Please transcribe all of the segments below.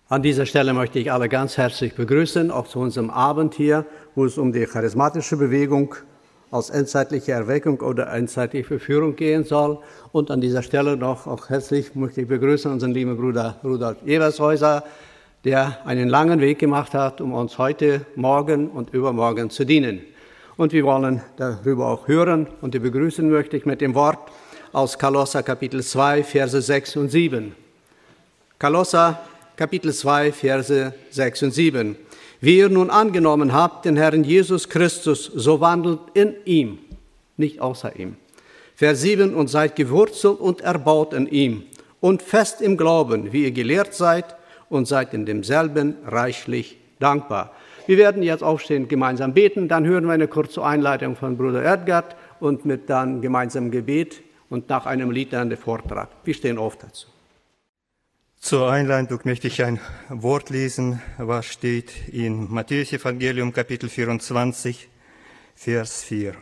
An dieser Stelle möchte ich alle ganz herzlich begrüßen, auch zu unserem Abend hier, wo es um die charismatische Bewegung als endzeitliche Erweckung oder endzeitliche Führung gehen soll. Und an dieser Stelle noch auch herzlich möchte ich begrüßen unseren lieben Bruder Rudolf Evershäuser, der einen langen Weg gemacht hat, um uns heute, morgen und übermorgen zu dienen. Und wir wollen darüber auch hören und die begrüßen möchte ich mit dem Wort aus Kolosser Kapitel 2, Verse 6 und 7. Kolosser Kapitel 2, Verse 6 und 7. Wie ihr nun angenommen habt, den Herrn Jesus Christus, so wandelt in ihm, nicht außer ihm. Vers 7, und seid gewurzelt und erbaut in ihm und fest im Glauben, wie ihr gelehrt seid, und seid in demselben reichlich dankbar. Wir werden jetzt aufstehen, gemeinsam beten, dann hören wir eine kurze Einleitung von Bruder Edgard und mit dann gemeinsamem Gebet und nach einem Lied dann der Vortrag. Wir stehen auf dazu. Zur Einleitung möchte ich ein Wort lesen, was steht in Matthäus Evangelium Kapitel 24, Vers 4.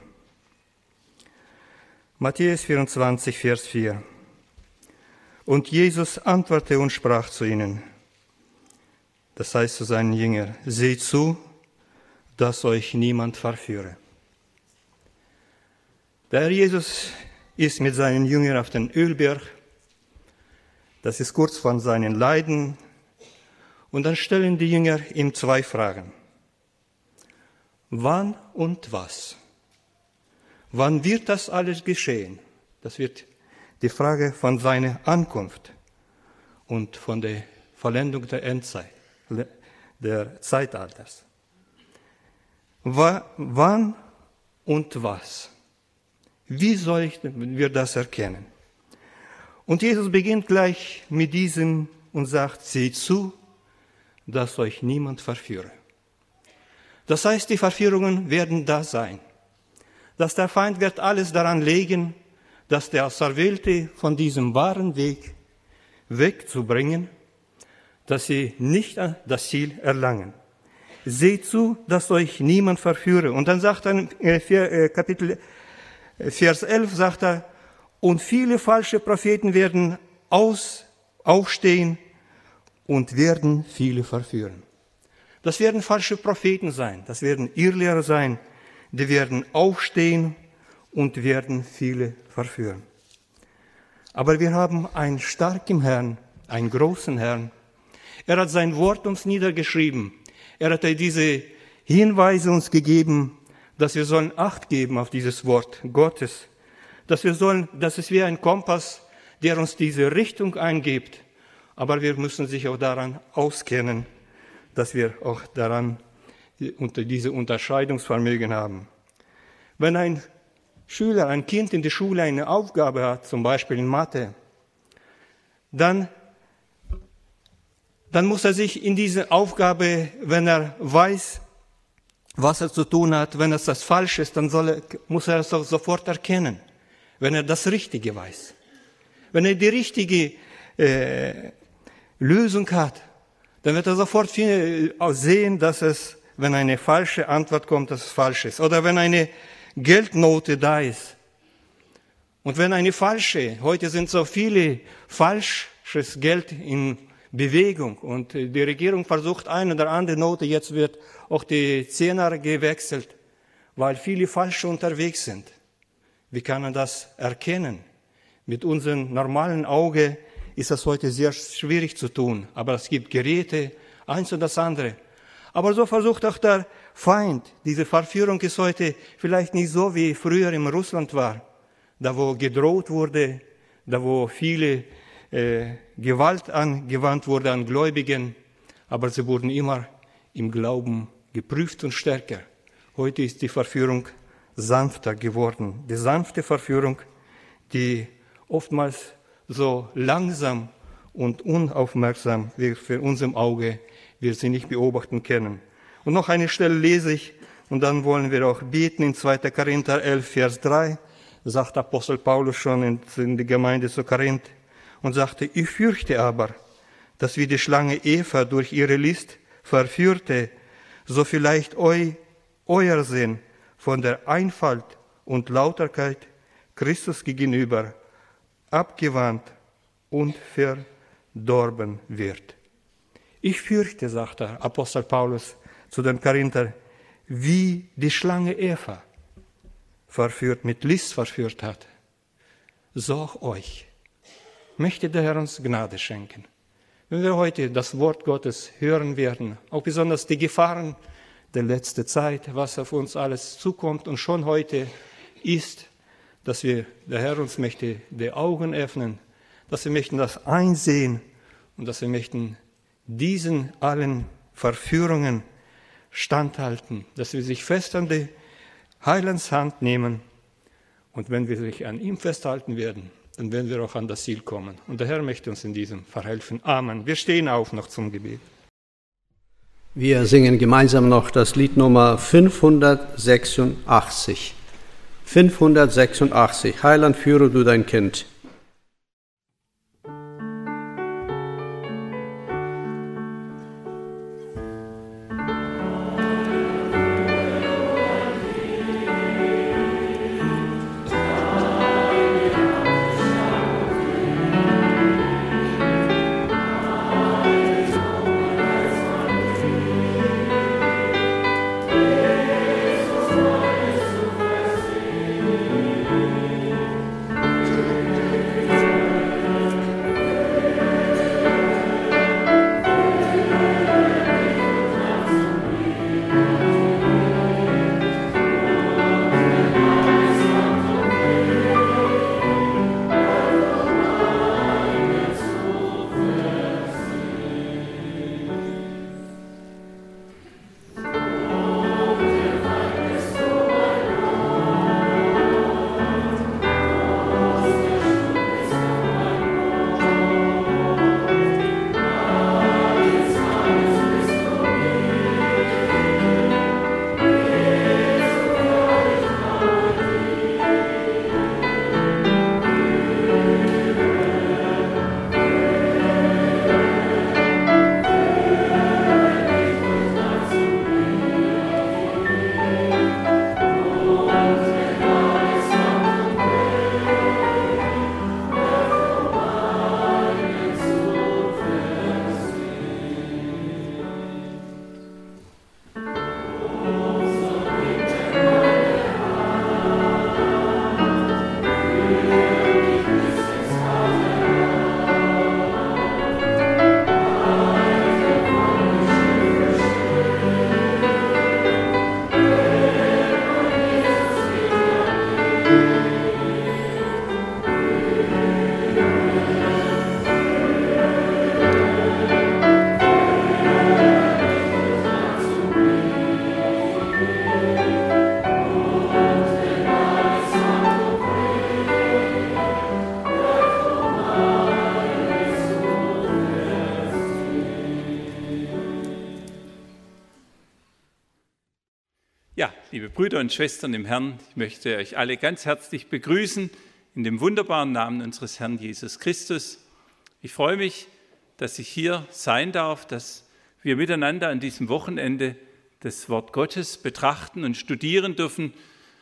Matthäus 24, Vers 4. Und Jesus antwortete und sprach zu ihnen, das heißt zu seinen Jüngern, seht zu, dass euch niemand verführe. Der Herr Jesus ist mit seinen Jüngern auf den Ölberg. Das ist kurz vor seinen Leiden. Und dann stellen die Jünger ihm zwei Fragen. Wann und was? Wann wird das alles geschehen? Das wird die Frage von seiner Ankunft und von der Vollendung der Endzeit, der Zeitalters. Wann und was? Wie sollen wir das erkennen? Und Jesus beginnt gleich mit diesem und sagt, seht zu, dass euch niemand verführe. Das heißt, die Verführungen werden da sein. Dass der Feind wird alles daran legen, dass der Auserwählte von diesem wahren Weg wegzubringen, dass sie nicht das Ziel erlangen. Seht zu, dass euch niemand verführe. Und dann sagt er, Kapitel Vers 11 sagt er, und viele falsche Propheten werden aufstehen und werden viele verführen. Das werden falsche Propheten sein, das werden Irrlehrer sein, die werden aufstehen und werden viele verführen. Aber wir haben einen starken Herrn, einen großen Herrn. Er hat sein Wort uns niedergeschrieben. Er hat diese Hinweise uns gegeben, dass wir sollen Acht geben auf dieses Wort Gottes. Das ist wie ein Kompass, der uns diese Richtung eingibt. Aber wir müssen sich auch daran auskennen, dass wir auch daran diese Unterscheidungsvermögen haben. Wenn ein Schüler, ein Kind in der Schule eine Aufgabe hat, zum Beispiel in Mathe, dann muss er sich in diese Aufgabe, wenn er weiß, was er zu tun hat, wenn es das Falsche ist, dann muss er es auch sofort erkennen. Wenn er das Richtige weiß. Wenn er die richtige Lösung hat, dann wird er sofort sehen, dass es, wenn eine falsche Antwort kommt, dass es falsch ist. Oder wenn eine Geldnote da ist. Und wenn eine falsche, heute sind so viele falsches Geld in Bewegung und die Regierung versucht eine oder andere Note, jetzt wird auch die Zehner gewechselt, weil viele falsche unterwegs sind. Wie kann man das erkennen? Mit unserem normalen Auge ist das heute sehr schwierig zu tun. Aber es gibt Geräte, eins und das andere. Aber so versucht auch der Feind. Diese Verführung ist heute vielleicht nicht so, wie früher in Russland war. Da, wo gedroht wurde, da, wo viele Gewalt angewandt wurde an Gläubigen. Aber sie wurden immer im Glauben geprüft und stärker. Heute ist die Verführung sanfter geworden. Die sanfte Verführung, die oftmals so langsam und unaufmerksam wie für unserem Auge wir sie nicht beobachten können. Und noch eine Stelle lese ich und dann wollen wir auch beten. In 2. Korinther 11, Vers 3 sagt Apostel Paulus schon in der Gemeinde zu Korinth und sagte, ich fürchte aber, dass wie die Schlange Eva durch ihre List verführte, so vielleicht euer Sinn von der Einfalt und Lauterkeit Christus gegenüber abgewandt und verdorben wird. Ich fürchte, sagt der Apostel Paulus zu den Korinthern, wie die Schlange Eva mit List verführt hat. So auch euch. Möchte der Herr uns Gnade schenken. Wenn wir heute das Wort Gottes hören werden, auch besonders die Gefahren der letzten Zeit, was auf uns alles zukommt und schon heute ist, dass der Herr uns möchte die Augen öffnen, dass wir möchten das einsehen und dass wir möchten diesen allen Verführungen standhalten, dass wir sich fest an die Heilandshand nehmen und wenn wir sich an ihm festhalten werden, dann werden wir auch an das Ziel kommen. Und der Herr möchte uns in diesem verhelfen. Amen. Wir stehen auf noch zum Gebet. Wir singen gemeinsam noch das Lied Nummer 586. 586. Heiland, führe du dein Kind. Ja, liebe Brüder und Schwestern im Herrn, ich möchte euch alle ganz herzlich begrüßen in dem wunderbaren Namen unseres Herrn Jesus Christus. Ich freue mich, dass ich hier sein darf, dass wir miteinander an diesem Wochenende das Wort Gottes betrachten und studieren dürfen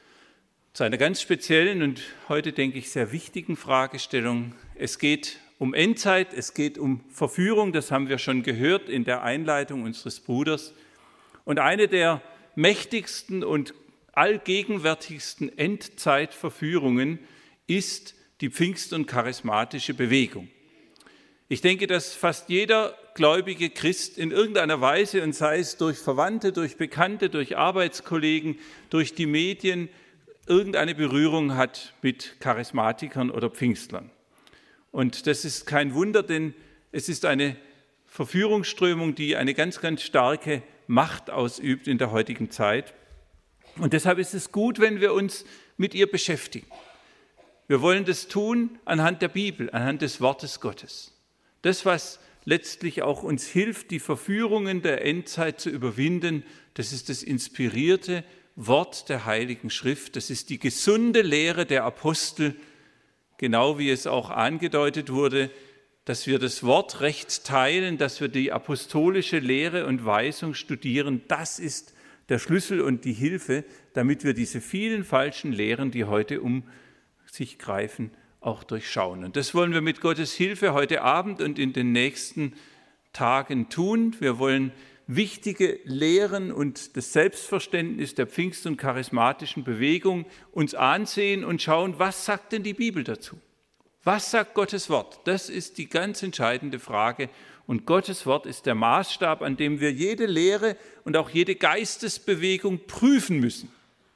zu einer ganz speziellen und heute, denke ich, sehr wichtigen Fragestellung. Es geht um Endzeit, es geht um Verführung, das haben wir schon gehört in der Einleitung unseres Bruders. Und eine der mächtigsten und allgegenwärtigsten Endzeitverführungen ist die Pfingst- und charismatische Bewegung. Ich denke, dass fast jeder gläubige Christ in irgendeiner Weise, und sei es durch Verwandte, durch Bekannte, durch Arbeitskollegen, durch die Medien, irgendeine Berührung hat mit Charismatikern oder Pfingstlern. Und das ist kein Wunder, denn es ist eine Verführungsströmung, die eine ganz, ganz starke Macht ausübt in der heutigen Zeit. Und deshalb ist es gut, wenn wir uns mit ihr beschäftigen. Wir wollen das tun anhand der Bibel, anhand des Wortes Gottes. Das, was letztlich auch uns hilft, die Verführungen der Endzeit zu überwinden, das ist das inspirierte Wort der Heiligen Schrift. Das ist die gesunde Lehre der Apostel, genau wie es auch angedeutet wurde, dass wir das Wort recht teilen, dass wir die apostolische Lehre und Weisung studieren. Das ist der Schlüssel und die Hilfe, damit wir diese vielen falschen Lehren, die heute um sich greifen, auch durchschauen. Und das wollen wir mit Gottes Hilfe heute Abend und in den nächsten Tagen tun. Wir wollen wichtige Lehren und das Selbstverständnis der Pfingst- und charismatischen Bewegung uns ansehen und schauen, was sagt denn die Bibel dazu? Was sagt Gottes Wort? Das ist die ganz entscheidende Frage. Und Gottes Wort ist der Maßstab, an dem wir jede Lehre und auch jede Geistesbewegung prüfen müssen.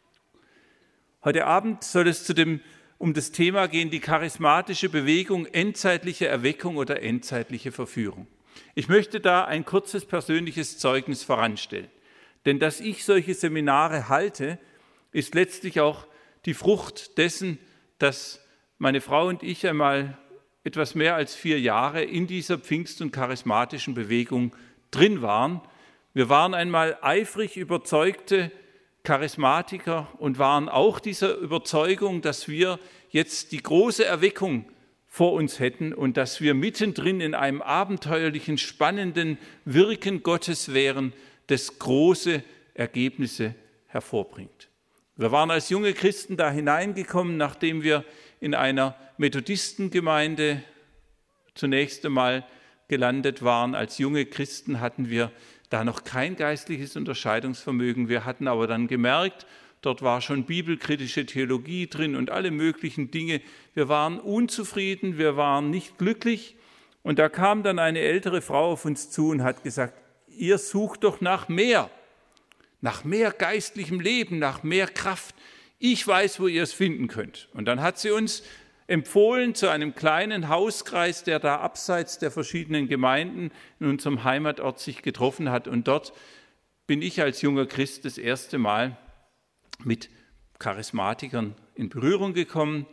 Heute Abend soll es um das Thema gehen, die charismatische Bewegung, endzeitliche Erweckung oder endzeitliche Verführung. Ich möchte da ein kurzes persönliches Zeugnis voranstellen. Denn dass ich solche Seminare halte, ist letztlich auch die Frucht dessen, dass meine Frau und ich einmal etwas mehr als 4 Jahre in dieser Pfingst- und charismatischen Bewegung drin waren. Wir waren einmal eifrig überzeugte Charismatiker und waren auch dieser Überzeugung, dass wir jetzt die große Erweckung vor uns hätten und dass wir mittendrin in einem abenteuerlichen, spannenden Wirken Gottes wären, das große Ergebnisse hervorbringt. Wir waren als junge Christen da hineingekommen, nachdem wir in einer Methodistengemeinde zunächst einmal gelandet waren. Als junge Christen hatten wir da noch kein geistliches Unterscheidungsvermögen. Wir hatten aber dann gemerkt, dort war schon bibelkritische Theologie drin und alle möglichen Dinge. Wir waren unzufrieden, wir waren nicht glücklich. Und da kam dann eine ältere Frau auf uns zu und hat gesagt, ihr sucht doch nach mehr geistlichem Leben, nach mehr Kraft. Ich weiß, wo ihr es finden könnt. Und dann hat sie uns empfohlen zu einem kleinen Hauskreis, der da abseits der verschiedenen Gemeinden in unserem Heimatort sich getroffen hat. Und dort bin ich als junger Christ das erste Mal mit Charismatikern in Berührung gekommen.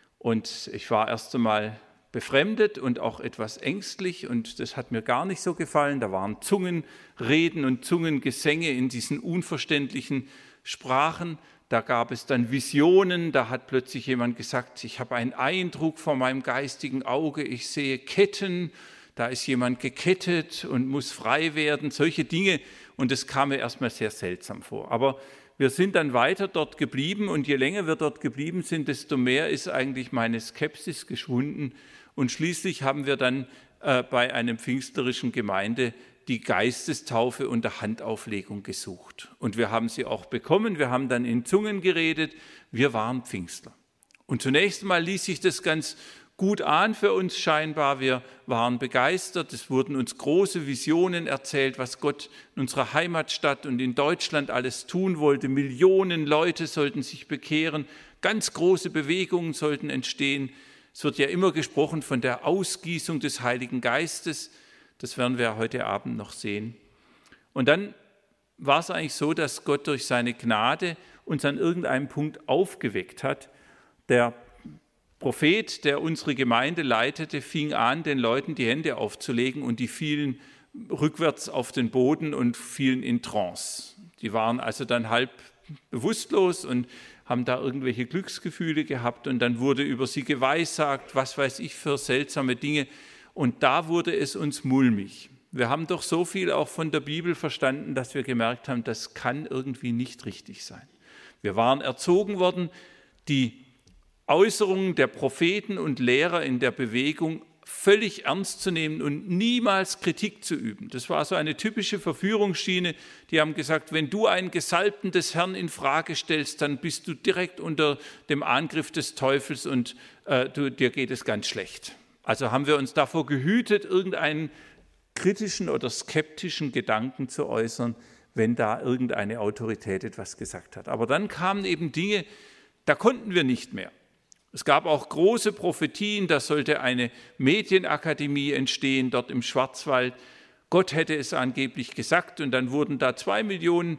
Und ich war erst einmal befremdet und auch etwas ängstlich. Und das hat mir gar nicht so gefallen. Da waren Zungenreden und Zungengesänge in diesen unverständlichen Sprachen. Da gab es dann Visionen, da hat plötzlich jemand gesagt, ich habe einen Eindruck vor meinem geistigen Auge, ich sehe Ketten, da ist jemand gekettet und muss frei werden, solche Dinge. Und das kam mir erstmal sehr seltsam vor. Aber wir sind dann weiter dort geblieben und je länger wir dort geblieben sind, desto mehr ist eigentlich meine Skepsis geschwunden. Und schließlich haben wir dann bei einem pfingstlerischen Gemeinde die Geistestaufe unter Handauflegung gesucht. Und wir haben sie auch bekommen, wir haben dann in Zungen geredet, wir waren Pfingstler. Und zunächst mal ließ sich das ganz gut an für uns scheinbar, wir waren begeistert, es wurden uns große Visionen erzählt, was Gott in unserer Heimatstadt und in Deutschland alles tun wollte. Millionen Leute sollten sich bekehren, ganz große Bewegungen sollten entstehen. Es wird ja immer gesprochen von der Ausgießung des Heiligen Geistes. Das werden wir heute Abend noch sehen. Und dann war es eigentlich so, dass Gott durch seine Gnade uns an irgendeinem Punkt aufgeweckt hat. Der Prophet, der unsere Gemeinde leitete, fing an, den Leuten die Hände aufzulegen und die fielen rückwärts auf den Boden und fielen in Trance. Die waren also dann halb bewusstlos und haben da irgendwelche Glücksgefühle gehabt und dann wurde über sie geweissagt, was weiß ich für seltsame Dinge. Und da wurde es uns mulmig. Wir haben doch so viel auch von der Bibel verstanden, dass wir gemerkt haben, das kann irgendwie nicht richtig sein. Wir waren erzogen worden, die Äußerungen der Propheten und Lehrer in der Bewegung völlig ernst zu nehmen und niemals Kritik zu üben. Das war so eine typische Verführungsschiene. Die haben gesagt, wenn du einen Gesalbten des Herrn in Frage stellst, dann bist du direkt unter dem Angriff des Teufels und dir geht es ganz schlecht. Also haben wir uns davor gehütet, irgendeinen kritischen oder skeptischen Gedanken zu äußern, wenn da irgendeine Autorität etwas gesagt hat. Aber dann kamen eben Dinge, da konnten wir nicht mehr. Es gab auch große Prophetien, da sollte eine Medienakademie entstehen, dort im Schwarzwald. Gott hätte es angeblich gesagt und dann wurden da 2 Millionen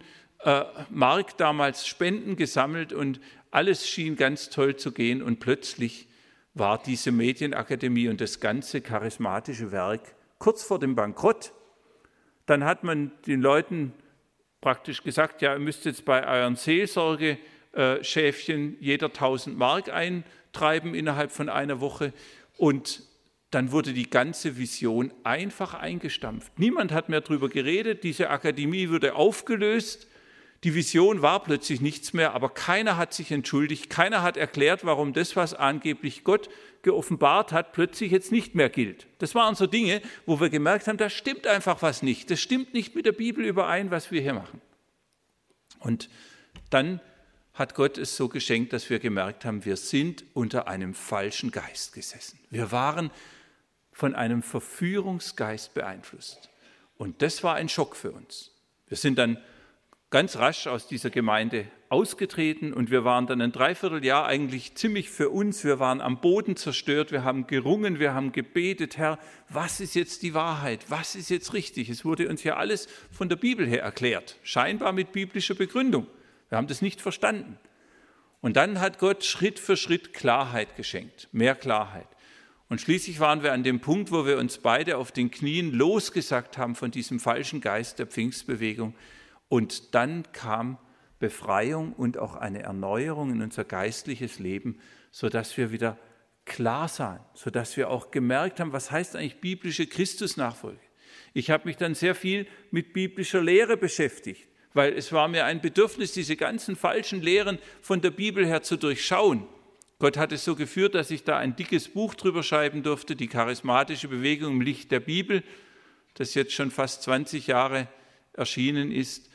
Mark damals Spenden gesammelt und alles schien ganz toll zu gehen und plötzlich war diese Medienakademie und das ganze charismatische Werk kurz vor dem Bankrott. Dann hat man den Leuten praktisch gesagt, ja, ihr müsst jetzt bei euren Seelsorgeschäfchen jeder 1000 Mark eintreiben innerhalb von einer Woche. Und dann wurde die ganze Vision einfach eingestampft. Niemand hat mehr darüber geredet, diese Akademie wurde aufgelöst, Die Vision war plötzlich nichts mehr, aber keiner hat sich entschuldigt, keiner hat erklärt, warum das, was angeblich Gott geoffenbart hat, plötzlich jetzt nicht mehr gilt. Das waren so Dinge, wo wir gemerkt haben, da stimmt einfach was nicht. Das stimmt nicht mit der Bibel überein, was wir hier machen. Und dann hat Gott es so geschenkt, dass wir gemerkt haben, wir sind unter einem falschen Geist gesessen. Wir waren von einem Verführungsgeist beeinflusst. Und das war ein Schock für uns. Wir sind dann ganz rasch aus dieser Gemeinde ausgetreten und wir waren dann ein Dreivierteljahr eigentlich ziemlich für uns. Wir waren am Boden zerstört, wir haben gerungen, wir haben gebetet, Herr, was ist jetzt die Wahrheit, was ist jetzt richtig? Es wurde uns ja alles von der Bibel her erklärt, scheinbar mit biblischer Begründung. Wir haben das nicht verstanden. Und dann hat Gott Schritt für Schritt Klarheit geschenkt, mehr Klarheit. Und schließlich waren wir an dem Punkt, wo wir uns beide auf den Knien losgesagt haben von diesem falschen Geist der Pfingstbewegung. Und dann kam Befreiung und auch eine Erneuerung in unser geistliches Leben, sodass wir wieder klar sahen, sodass wir auch gemerkt haben, was heißt eigentlich biblische Christusnachfolge. Ich habe mich dann sehr viel mit biblischer Lehre beschäftigt, weil es war mir ein Bedürfnis, diese ganzen falschen Lehren von der Bibel her zu durchschauen. Gott hat es so geführt, dass ich da ein dickes Buch drüber schreiben durfte, die charismatische Bewegung im Licht der Bibel, das jetzt schon fast 20 Jahre erschienen ist.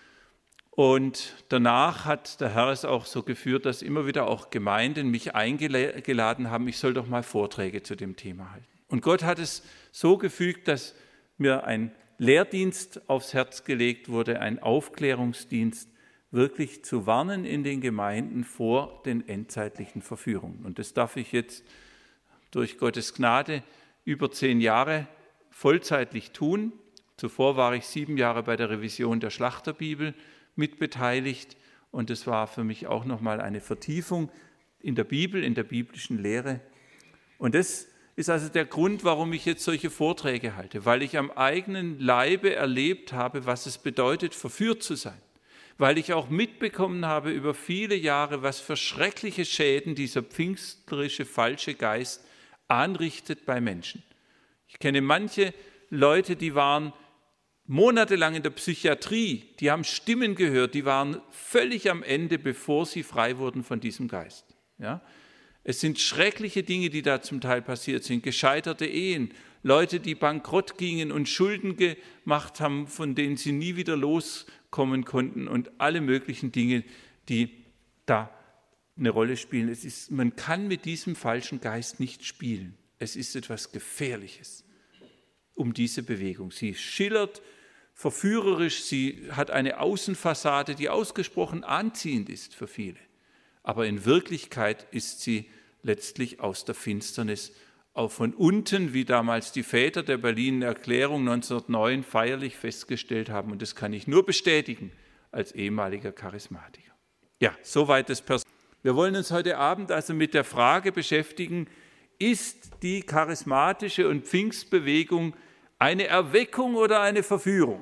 Und danach hat der Herr es auch so geführt, dass immer wieder auch Gemeinden mich eingeladen haben, ich soll doch mal Vorträge zu dem Thema halten. Und Gott hat es so gefügt, dass mir ein Lehrdienst aufs Herz gelegt wurde, ein Aufklärungsdienst, wirklich zu warnen in den Gemeinden vor den endzeitlichen Verführungen. Und das darf ich jetzt durch Gottes Gnade über 10 Jahre vollzeitlich tun. Zuvor war ich 7 Jahre bei der Revision der Schlachterbibel mitbeteiligt und es war für mich auch nochmal eine Vertiefung in der Bibel, in der biblischen Lehre. Und das ist also der Grund, warum ich jetzt solche Vorträge halte, weil ich am eigenen Leibe erlebt habe, was es bedeutet, verführt zu sein, weil ich auch mitbekommen habe über viele Jahre, was für schreckliche Schäden dieser pfingstlerische falsche Geist anrichtet bei Menschen. Ich kenne manche Leute, die waren monatelang in der Psychiatrie, die haben Stimmen gehört, die waren völlig am Ende, bevor sie frei wurden von diesem Geist. Ja? Es sind schreckliche Dinge, die da zum Teil passiert sind, gescheiterte Ehen, Leute, die bankrott gingen und Schulden gemacht haben, von denen sie nie wieder loskommen konnten und alle möglichen Dinge, die da eine Rolle spielen. Man kann mit diesem falschen Geist nicht spielen. Es ist etwas Gefährliches um diese Bewegung. Sie schillert verführerisch, sie hat eine Außenfassade, die ausgesprochen anziehend ist für viele. Aber in Wirklichkeit ist sie letztlich aus der Finsternis auch von unten, wie damals die Väter der Berliner Erklärung 1909 feierlich festgestellt haben. Und das kann ich nur bestätigen als ehemaliger Charismatiker. Ja, soweit das Persönliche. Wir wollen uns heute Abend also mit der Frage beschäftigen, ist die charismatische und Pfingstbewegung eine Erweckung oder eine Verführung?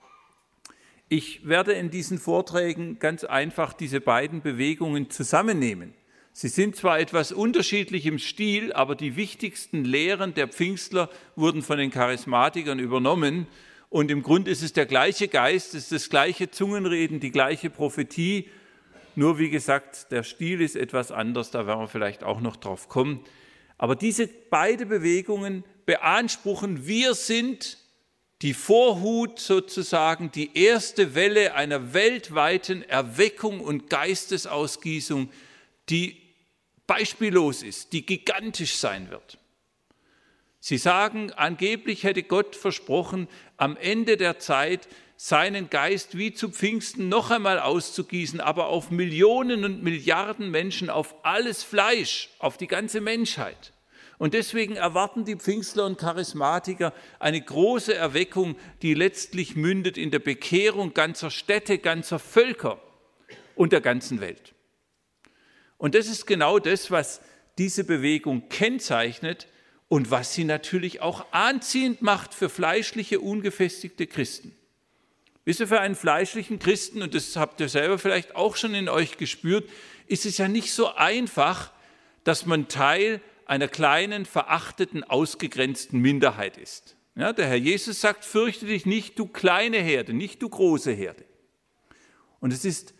Ich werde in diesen Vorträgen ganz einfach diese beiden Bewegungen zusammennehmen. Sie sind zwar etwas unterschiedlich im Stil, aber die wichtigsten Lehren der Pfingstler wurden von den Charismatikern übernommen. Und im Grunde ist es der gleiche Geist, es ist das gleiche Zungenreden, die gleiche Prophetie. Nur wie gesagt, der Stil ist etwas anders, da werden wir vielleicht auch noch drauf kommen. Aber diese beiden Bewegungen beanspruchen, wir sind die Vorhut sozusagen, die erste Welle einer weltweiten Erweckung und Geistesausgießung, die beispiellos ist, die gigantisch sein wird. Sie sagen, angeblich hätte Gott versprochen, am Ende der Zeit seinen Geist wie zu Pfingsten noch einmal auszugießen, aber auf Millionen und Milliarden Menschen, auf alles Fleisch, auf die ganze Menschheit. Und deswegen erwarten die Pfingstler und Charismatiker eine große Erweckung, die letztlich mündet in der Bekehrung ganzer Städte, ganzer Völker und der ganzen Welt. Und das ist genau das, was diese Bewegung kennzeichnet und was sie natürlich auch anziehend macht für fleischliche, ungefestigte Christen. Wisst ihr, für einen fleischlichen Christen, und das habt ihr selber vielleicht auch schon in euch gespürt, ist es ja nicht so einfach, dass man Teil einer kleinen, verachteten, ausgegrenzten Minderheit ist. Ja, der Herr Jesus sagt, fürchte dich nicht, du kleine Herde, nicht du große Herde. Und es ist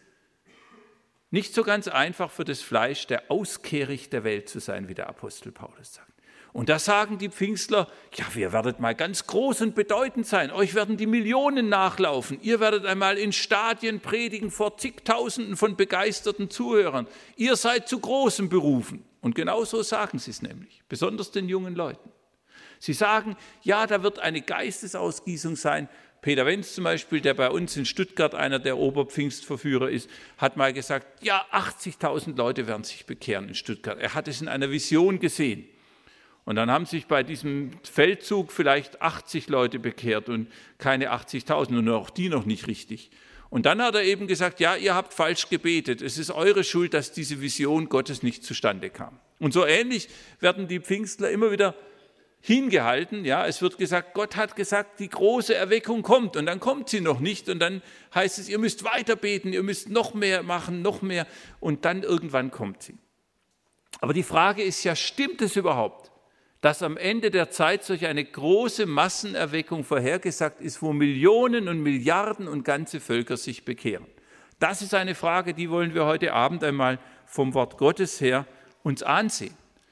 nicht so ganz einfach für das Fleisch, der Auskehricht der Welt zu sein, wie der Apostel Paulus sagt. Und da sagen die Pfingstler, ja, ihr werdet mal ganz groß und bedeutend sein, euch werden die Millionen nachlaufen, ihr werdet einmal in Stadien predigen vor zigtausenden von begeisterten Zuhörern, ihr seid zu Großem berufen. Und genau so sagen sie es nämlich, besonders den jungen Leuten. Sie sagen, ja, da wird eine Geistesausgießung sein. Peter Wenz zum Beispiel, der bei uns in Stuttgart einer der Oberpfingstverführer ist, hat mal gesagt, ja, 80.000 Leute werden sich bekehren in Stuttgart. Er hat es in einer Vision gesehen. Und dann haben sich bei diesem Feldzug vielleicht 80 Leute bekehrt und keine 80.000 und auch die noch nicht richtig. Und dann hat er eben gesagt, ja, ihr habt falsch gebetet. Es ist eure Schuld, dass diese Vision Gottes nicht zustande kam. Und so ähnlich werden die Pfingstler immer wieder hingehalten. Ja, es wird gesagt, Gott hat gesagt, die große Erweckung kommt und dann kommt sie noch nicht. Und dann heißt es, ihr müsst weiter beten, ihr müsst noch mehr machen, noch mehr. Und dann irgendwann kommt sie. Aber die Frage ist ja, stimmt es überhaupt, dass am Ende der Zeit solch eine große Massenerweckung vorhergesagt ist, wo Millionen und Milliarden und ganze Völker sich bekehren? Das ist eine Frage, die wollen wir heute Abend einmal vom Wort Gottes her uns ansehen.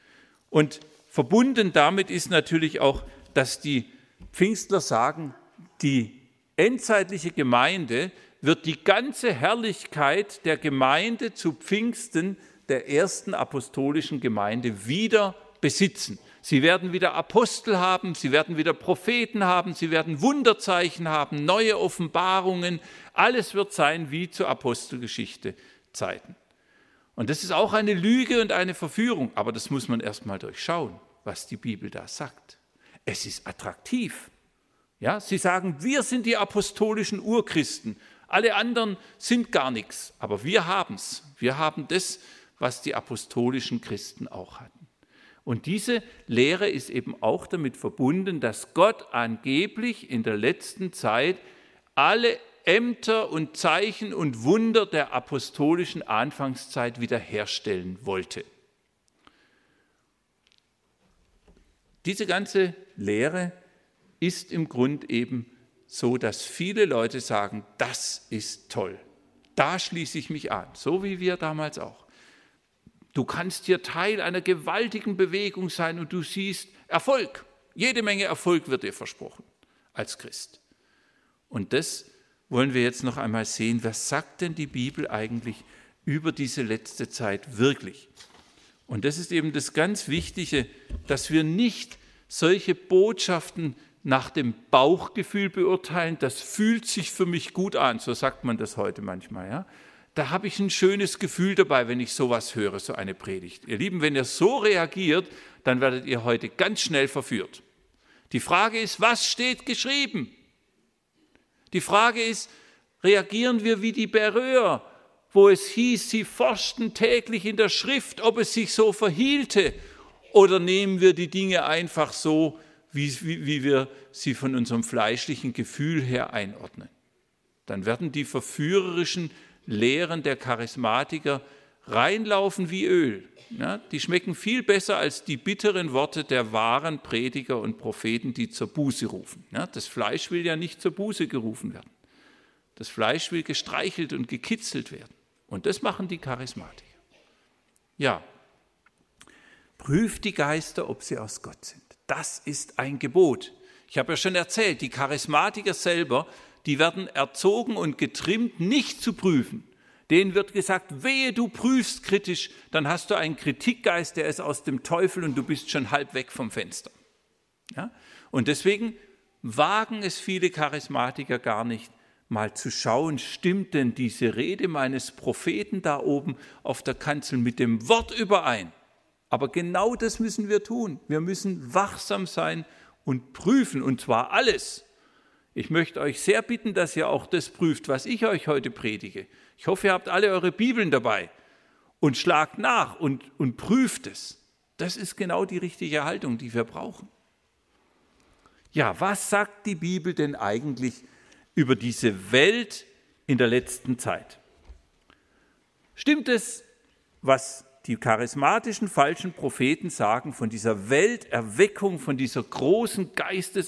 Und verbunden damit ist natürlich auch, dass die Pfingstler sagen, die endzeitliche Gemeinde wird die ganze Herrlichkeit der Gemeinde zu Pfingsten der ersten apostolischen Gemeinde wieder besitzen. Sie werden wieder Apostel haben, sie werden wieder Propheten haben, sie werden Wunderzeichen haben, neue Offenbarungen. Alles wird sein wie zu Apostelgeschichte Zeiten. Und das ist auch eine Lüge und eine Verführung, aber das muss man erst mal durchschauen, was die Bibel da sagt. Es ist attraktiv. Ja, sie sagen, wir sind die apostolischen Urchristen, alle anderen sind gar nichts, aber wir haben es. Wir haben das, was die apostolischen Christen auch hatten. Und diese Lehre ist eben auch damit verbunden, dass Gott angeblich in der letzten Zeit alle Ämter und Zeichen und Wunder der apostolischen Anfangszeit wiederherstellen wollte. Diese ganze Lehre ist im Grund eben so, dass viele Leute sagen, das ist toll, da schließe ich mich an, so wie wir damals auch. Du kannst hier Teil einer gewaltigen Bewegung sein und du siehst Erfolg. Jede Menge Erfolg wird dir versprochen als Christ. Und das wollen wir jetzt noch einmal sehen. Was sagt denn die Bibel eigentlich über diese letzte Zeit wirklich? Und das ist eben das ganz Wichtige, dass wir nicht solche Botschaften nach dem Bauchgefühl beurteilen. Das fühlt sich für mich gut an, so sagt man das heute manchmal, ja. Da habe ich ein schönes Gefühl dabei, wenn ich sowas höre, so eine Predigt. Ihr Lieben, wenn ihr so reagiert, dann werdet ihr heute ganz schnell verführt. Die Frage ist, was steht geschrieben? Die Frage ist, reagieren wir wie die Beröer, wo es hieß, sie forschten täglich in der Schrift, ob es sich so verhielte, oder nehmen wir die Dinge einfach so, wie wir sie von unserem fleischlichen Gefühl her einordnen? Dann werden die verführerischen Lehren der Charismatiker reinlaufen wie Öl. Ja, die schmecken viel besser als die bitteren Worte der wahren Prediger und Propheten, die zur Buße rufen. Ja, das Fleisch will ja nicht zur Buße gerufen werden. Das Fleisch will gestreichelt und gekitzelt werden. Und das machen die Charismatiker. Ja, prüft die Geister, ob sie aus Gott sind. Das ist ein Gebot. Ich habe ja schon erzählt, die Charismatiker selber, die werden erzogen und getrimmt, nicht zu prüfen. Denen wird gesagt, wehe, du prüfst kritisch, dann hast du einen Kritikgeist, der ist aus dem Teufel und du bist schon halb weg vom Fenster. Ja? Und deswegen wagen es viele Charismatiker gar nicht, mal zu schauen, stimmt denn diese Rede meines Propheten da oben auf der Kanzel mit dem Wort überein? Aber genau das müssen wir tun. Wir müssen wachsam sein und prüfen, und zwar alles. Ich möchte euch sehr bitten, dass ihr auch das prüft, was ich euch heute predige. Ich hoffe, ihr habt alle eure Bibeln dabei und schlagt nach und prüft es. Das ist genau die richtige Haltung, die wir brauchen. Ja, was sagt die Bibel denn eigentlich über diese Welt in der letzten Zeit? Stimmt es, was die charismatischen falschen Propheten sagen von dieser Welterweckung, von dieser großen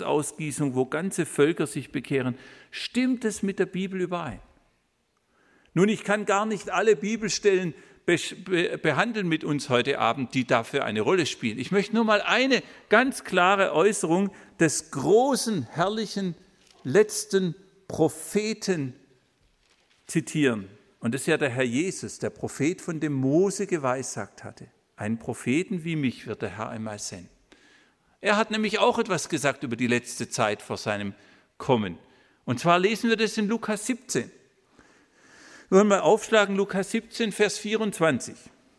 Geistesausgießung, wo ganze Völker sich bekehren? Stimmt es mit der Bibel überein? Nun, ich kann gar nicht alle Bibelstellen behandeln mit uns heute Abend, die dafür eine Rolle spielen. Ich möchte nur mal eine ganz klare Äußerung des großen, herrlichen, letzten Propheten zitieren. Und das ist ja der Herr Jesus, der Prophet, von dem Mose geweissagt hatte. Einen Propheten wie mich wird der Herr einmal senden. Er hat nämlich auch etwas gesagt über die letzte Zeit vor seinem Kommen. Und zwar lesen wir das in Lukas 17. Wir wollen mal aufschlagen, Lukas 17, Vers 24.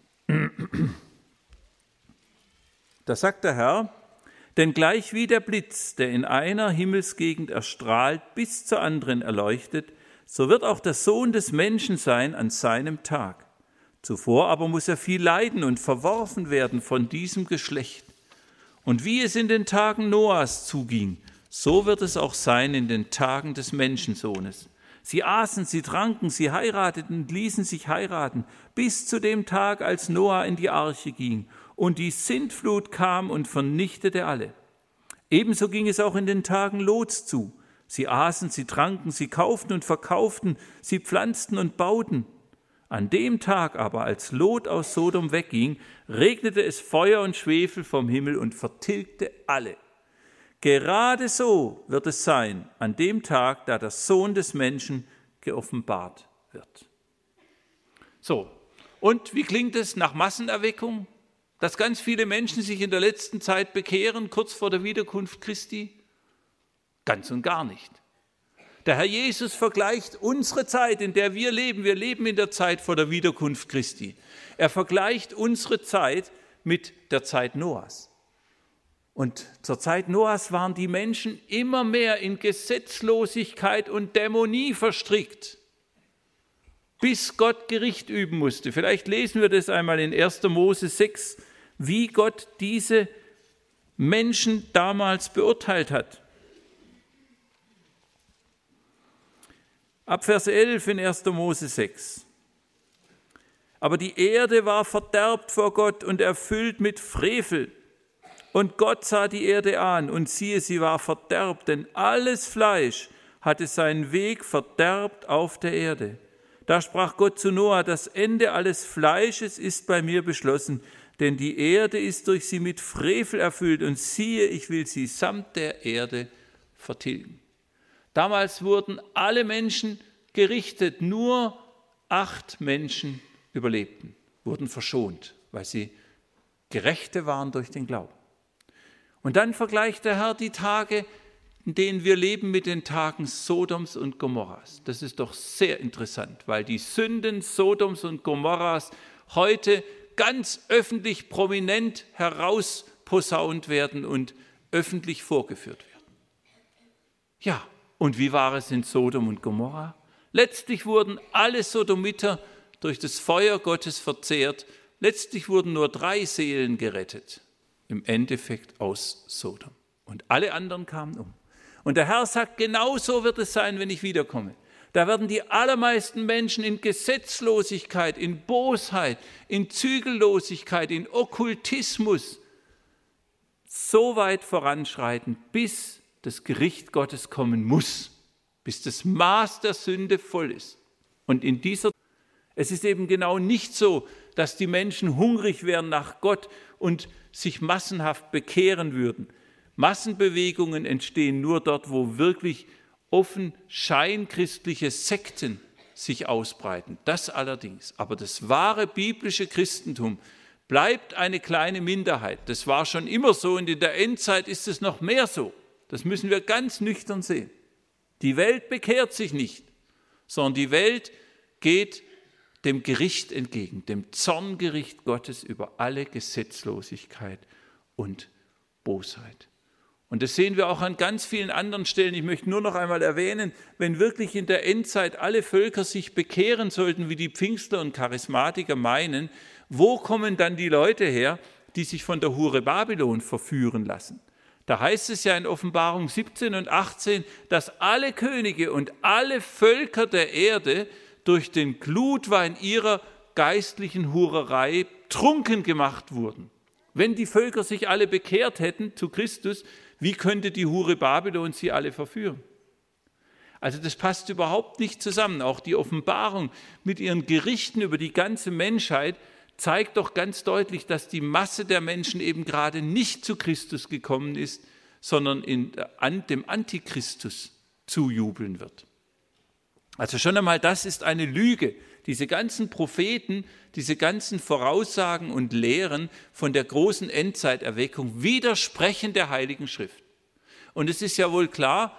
Da sagt der Herr: Denn gleich wie der Blitz, der in einer Himmelsgegend erstrahlt, bis zur anderen erleuchtet, so wird auch der Sohn des Menschen sein an seinem Tag. Zuvor aber muss er viel leiden und verworfen werden von diesem Geschlecht. Und wie es in den Tagen Noahs zuging, so wird es auch sein in den Tagen des Menschensohnes. Sie aßen, sie tranken, sie heirateten und ließen sich heiraten, bis zu dem Tag, als Noah in die Arche ging. Und die Sintflut kam und vernichtete alle. Ebenso ging es auch in den Tagen Lots zu. Sie aßen, sie tranken, sie kauften und verkauften, sie pflanzten und bauten. An dem Tag aber, als Lot aus Sodom wegging, regnete es Feuer und Schwefel vom Himmel und vertilgte alle. Gerade so wird es sein an dem Tag, da der Sohn des Menschen geoffenbart wird. So, und wie klingt es nach Massenerweckung? Dass ganz viele Menschen sich in der letzten Zeit bekehren, kurz vor der Wiederkunft Christi? Ganz und gar nicht. Der Herr Jesus vergleicht unsere Zeit, in der wir leben in der Zeit vor der Wiederkunft Christi. Er vergleicht unsere Zeit mit der Zeit Noahs. Und zur Zeit Noahs waren die Menschen immer mehr in Gesetzlosigkeit und Dämonie verstrickt, bis Gott Gericht üben musste. Vielleicht lesen wir das einmal in 1. Mose 6, wie Gott diese Menschen damals beurteilt hat. Ab Vers 11 in 1. Mose 6. Aber die Erde war verderbt vor Gott und erfüllt mit Frevel. Und Gott sah die Erde an, und siehe, sie war verderbt, denn alles Fleisch hatte seinen Weg verderbt auf der Erde. Da sprach Gott zu Noah: Das Ende alles Fleisches ist bei mir beschlossen, denn die Erde ist durch sie mit Frevel erfüllt, und siehe, ich will sie samt der Erde vertilgen. Damals wurden alle Menschen gerichtet, nur 8 Menschen überlebten, wurden verschont, weil sie Gerechte waren durch den Glauben. Und dann vergleicht der Herr die Tage, in denen wir leben, mit den Tagen Sodoms und Gomorras. Das ist doch sehr interessant, weil die Sünden Sodoms und Gomorras heute ganz öffentlich prominent herausposaunt werden und öffentlich vorgeführt werden. Ja, und wie war es in Sodom und Gomorra? Letztlich wurden alle Sodomiter durch das Feuer Gottes verzehrt. Letztlich wurden nur 3 Seelen gerettet, im Endeffekt aus Sodom. Und alle anderen kamen um. Und der Herr sagt, genau so wird es sein, wenn ich wiederkomme. Da werden die allermeisten Menschen in Gesetzlosigkeit, in Bosheit, in Zügellosigkeit, in Okkultismus so weit voranschreiten, bis das Gericht Gottes kommen muss, bis das Maß der Sünde voll ist. Und es ist eben genau nicht so, dass die Menschen hungrig wären nach Gott und sich massenhaft bekehren würden. Massenbewegungen entstehen nur dort, wo wirklich offen scheinchristliche Sekten sich ausbreiten. Das allerdings. Aber das wahre biblische Christentum bleibt eine kleine Minderheit. Das war schon immer so und in der Endzeit ist es noch mehr so. Das müssen wir ganz nüchtern sehen. Die Welt bekehrt sich nicht, sondern die Welt geht dem Gericht entgegen, dem Zorngericht Gottes über alle Gesetzlosigkeit und Bosheit. Und das sehen wir auch an ganz vielen anderen Stellen. Ich möchte nur noch einmal erwähnen, wenn wirklich in der Endzeit alle Völker sich bekehren sollten, wie die Pfingstler und Charismatiker meinen, wo kommen dann die Leute her, die sich von der Hure Babylon verführen lassen? Da heißt es ja in Offenbarung 17 und 18, dass alle Könige und alle Völker der Erde durch den Glutwein ihrer geistlichen Hurerei trunken gemacht wurden. Wenn die Völker sich alle bekehrt hätten zu Christus, wie könnte die Hure Babylon sie alle verführen? Also das passt überhaupt nicht zusammen. Auch die Offenbarung mit ihren Gerichten über die ganze Menschheit zeigt doch ganz deutlich, dass die Masse der Menschen eben gerade nicht zu Christus gekommen ist, sondern dem Antichristus zujubeln wird. Also schon einmal, das ist eine Lüge. Diese ganzen Propheten, diese ganzen Voraussagen und Lehren von der großen Endzeiterweckung widersprechen der Heiligen Schrift. Und es ist ja wohl klar,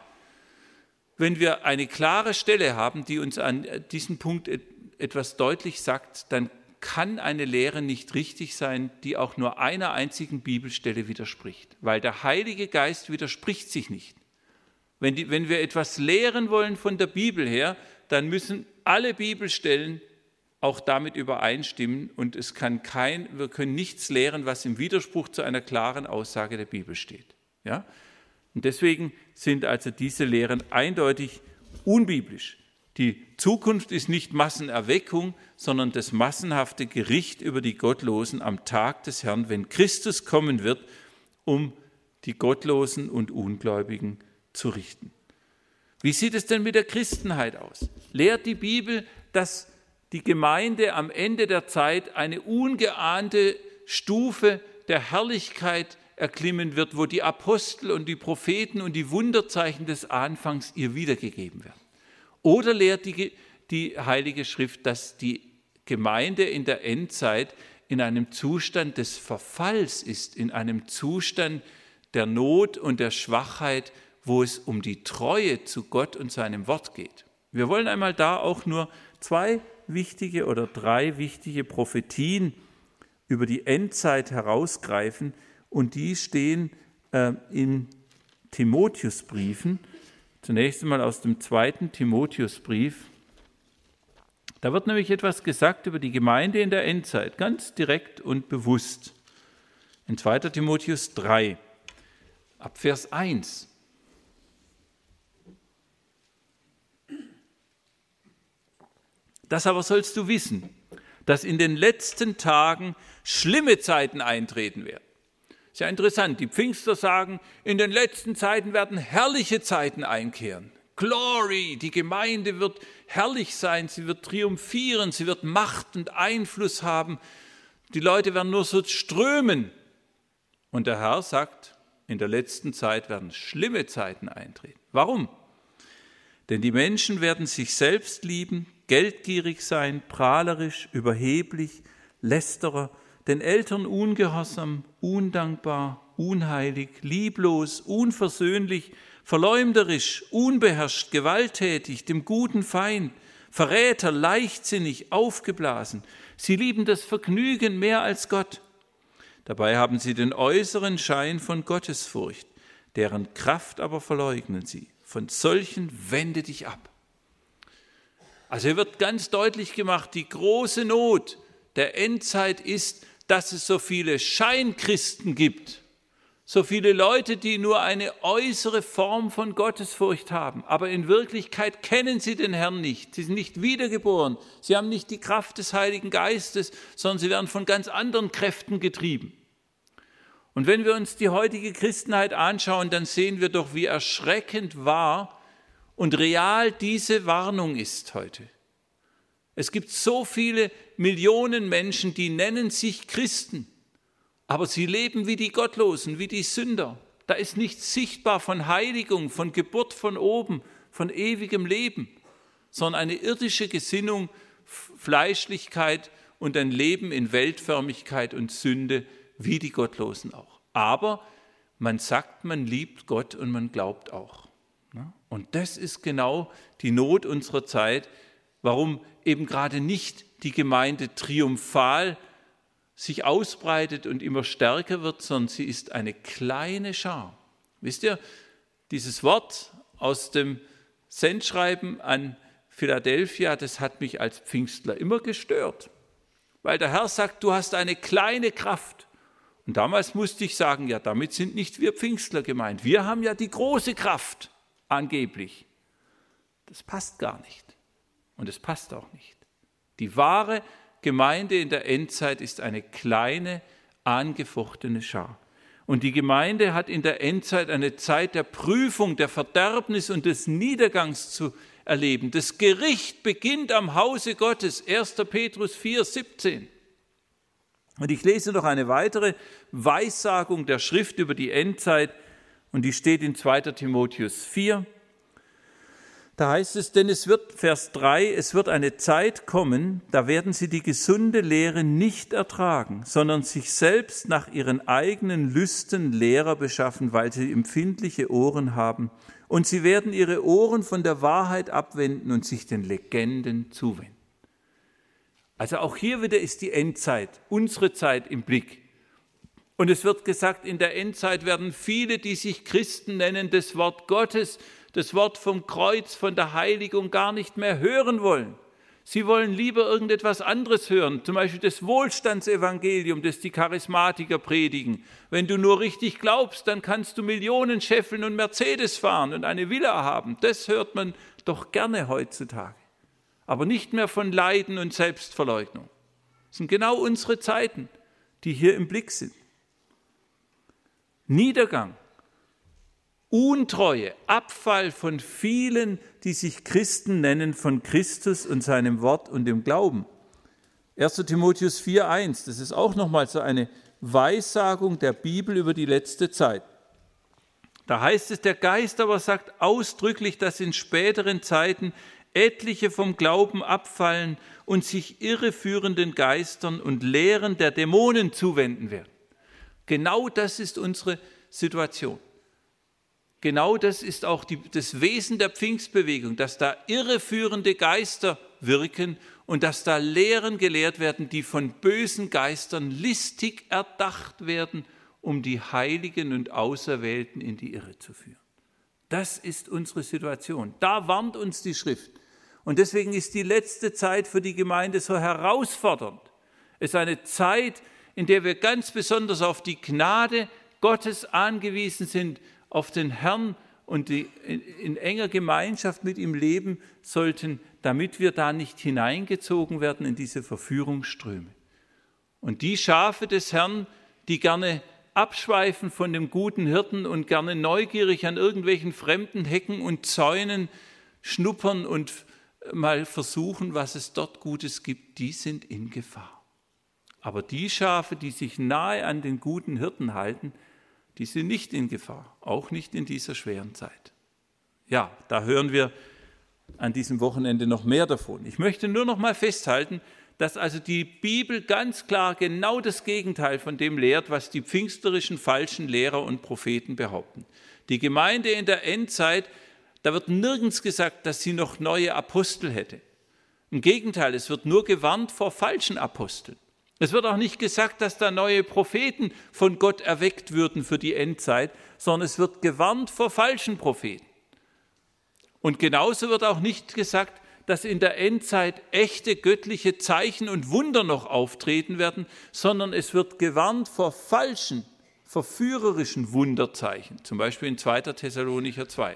wenn wir eine klare Stelle haben, die uns an diesem Punkt etwas deutlich sagt, dann kann eine Lehre nicht richtig sein, die auch nur einer einzigen Bibelstelle widerspricht, weil der Heilige Geist widerspricht sich nicht. Wenn wir etwas lehren wollen von der Bibel her, dann müssen alle Bibelstellen auch damit übereinstimmen und wir können nichts lehren, was im Widerspruch zu einer klaren Aussage der Bibel steht. Ja? Und deswegen sind also diese Lehren eindeutig unbiblisch. Die Zukunft ist nicht Massenerweckung, sondern das massenhafte Gericht über die Gottlosen am Tag des Herrn, wenn Christus kommen wird, um die Gottlosen und Ungläubigen zu richten. Wie sieht es denn mit der Christenheit aus? Lehrt die Bibel, dass die Gemeinde am Ende der Zeit eine ungeahnte Stufe der Herrlichkeit erklimmen wird, wo die Apostel und die Propheten und die Wunderzeichen des Anfangs ihr wiedergegeben werden? Oder lehrt die Heilige Schrift, dass die Gemeinde in der Endzeit in einem Zustand des Verfalls ist, in einem Zustand der Not und der Schwachheit, wo es um die Treue zu Gott und seinem Wort geht? Wir wollen einmal da auch nur 2 wichtige oder 3 wichtige Prophetien über die Endzeit herausgreifen, und die stehen in Timotheusbriefen. Zunächst einmal aus dem 2. Timotheusbrief. Da wird nämlich etwas gesagt über die Gemeinde in der Endzeit, ganz direkt und bewusst. In 2. Timotheus 3, ab Vers 1. Das aber sollst du wissen, dass in den letzten Tagen schlimme Zeiten eintreten werden. Ist ja interessant, die Pfingster sagen, in den letzten Zeiten werden herrliche Zeiten einkehren. Glory, die Gemeinde wird herrlich sein, sie wird triumphieren, sie wird Macht und Einfluss haben. Die Leute werden nur so strömen. Und der Herr sagt, in der letzten Zeit werden schlimme Zeiten eintreten. Warum? Denn die Menschen werden sich selbst lieben, geldgierig sein, prahlerisch, überheblich, Lästerer, den Eltern ungehorsam, undankbar, unheilig, lieblos, unversöhnlich, verleumderisch, unbeherrscht, gewalttätig, dem guten Feind, Verräter, leichtsinnig, aufgeblasen. Sie lieben das Vergnügen mehr als Gott. Dabei haben sie den äußeren Schein von Gottesfurcht, deren Kraft aber verleugnen sie. Von solchen wende dich ab. Also hier wird ganz deutlich gemacht, die große Not der Endzeit ist, dass es so viele Scheinchristen gibt, so viele Leute, die nur eine äußere Form von Gottesfurcht haben, aber in Wirklichkeit kennen sie den Herrn nicht, sie sind nicht wiedergeboren, sie haben nicht die Kraft des Heiligen Geistes, sondern sie werden von ganz anderen Kräften getrieben. Und wenn wir uns die heutige Christenheit anschauen, dann sehen wir doch, wie erschreckend wahr und real diese Warnung ist heute. Es gibt so viele Millionen Menschen, die nennen sich Christen, aber sie leben wie die Gottlosen, wie die Sünder. Da ist nichts sichtbar von Heiligung, von Geburt von oben, von ewigem Leben, sondern eine irdische Gesinnung, Fleischlichkeit und ein Leben in Weltförmigkeit und Sünde, wie die Gottlosen auch. Aber man sagt, man liebt Gott und man glaubt auch. Und das ist genau die Not unserer Zeit, warum eben gerade nicht die Gemeinde triumphal sich ausbreitet und immer stärker wird, sondern sie ist eine kleine Schar. Wisst ihr, dieses Wort aus dem Sendschreiben an Philadelphia, das hat mich als Pfingstler immer gestört, weil der Herr sagt, du hast eine kleine Kraft. Und damals musste ich sagen, ja, damit sind nicht wir Pfingstler gemeint. Wir haben ja die große Kraft, angeblich. Das passt gar nicht. Und es passt auch nicht. Die wahre Gemeinde in der Endzeit ist eine kleine, angefochtene Schar. Und die Gemeinde hat in der Endzeit eine Zeit der Prüfung, der Verderbnis und des Niedergangs zu erleben. Das Gericht beginnt am Hause Gottes, 1. Petrus 4,17. Und ich lese noch eine weitere Weissagung der Schrift über die Endzeit, und die steht in 2. Timotheus 4. Da heißt es, denn es wird, Vers 3, es wird eine Zeit kommen, da werden sie die gesunde Lehre nicht ertragen, sondern sich selbst nach ihren eigenen Lüsten Lehrer beschaffen, weil sie empfindliche Ohren haben. Und sie werden ihre Ohren von der Wahrheit abwenden und sich den Legenden zuwenden. Also auch hier wieder ist die Endzeit, unsere Zeit im Blick. Und es wird gesagt, in der Endzeit werden viele, die sich Christen nennen, das Wort Gottes, das Wort vom Kreuz, von der Heiligung gar nicht mehr hören wollen. Sie wollen lieber irgendetwas anderes hören, zum Beispiel das Wohlstandsevangelium, das die Charismatiker predigen. Wenn du nur richtig glaubst, dann kannst du Millionen scheffeln und Mercedes fahren und eine Villa haben. Das hört man doch gerne heutzutage. Aber nicht mehr von Leiden und Selbstverleugnung. Das sind genau unsere Zeiten, die hier im Blick sind. Niedergang, Untreue, Abfall von vielen, die sich Christen nennen, von Christus und seinem Wort und dem Glauben. 1. Timotheus 4,1, das ist auch nochmal so eine Weissagung der Bibel über die letzte Zeit. Da heißt es, der Geist aber sagt ausdrücklich, dass in späteren Zeiten etliche vom Glauben abfallen und sich irreführenden Geistern und Lehren der Dämonen zuwenden werden. Genau das ist unsere Situation. Genau das ist auch das Wesen der Pfingstbewegung, dass da irreführende Geister wirken und dass da Lehren gelehrt werden, die von bösen Geistern listig erdacht werden, um die Heiligen und Auserwählten in die Irre zu führen. Das ist unsere Situation. Da warnt uns die Schrift. Und deswegen ist die letzte Zeit für die Gemeinde so herausfordernd. Es ist eine Zeit, in der wir ganz besonders auf die Gnade Gottes angewiesen sind, auf den Herrn und in enger Gemeinschaft mit ihm leben sollten, damit wir da nicht hineingezogen werden in diese Verführungsströme. Und die Schafe des Herrn, die gerne abschweifen von dem guten Hirten und gerne neugierig an irgendwelchen fremden Hecken und Zäunen schnuppern und mal versuchen, was es dort Gutes gibt, die sind in Gefahr. Aber die Schafe, die sich nahe an den guten Hirten halten, die sind nicht in Gefahr, auch nicht in dieser schweren Zeit. Ja, da hören wir an diesem Wochenende noch mehr davon. Ich möchte nur noch mal festhalten, dass also die Bibel ganz klar genau das Gegenteil von dem lehrt, was die pfingsterischen falschen Lehrer und Propheten behaupten. Die Gemeinde in der Endzeit, da wird nirgends gesagt, dass sie noch neue Apostel hätte. Im Gegenteil, es wird nur gewarnt vor falschen Aposteln. Es wird auch nicht gesagt, dass da neue Propheten von Gott erweckt würden für die Endzeit, sondern es wird gewarnt vor falschen Propheten. Und genauso wird auch nicht gesagt, dass in der Endzeit echte göttliche Zeichen und Wunder noch auftreten werden, sondern es wird gewarnt vor falschen, verführerischen Wunderzeichen, zum Beispiel in 2. Thessalonicher 2.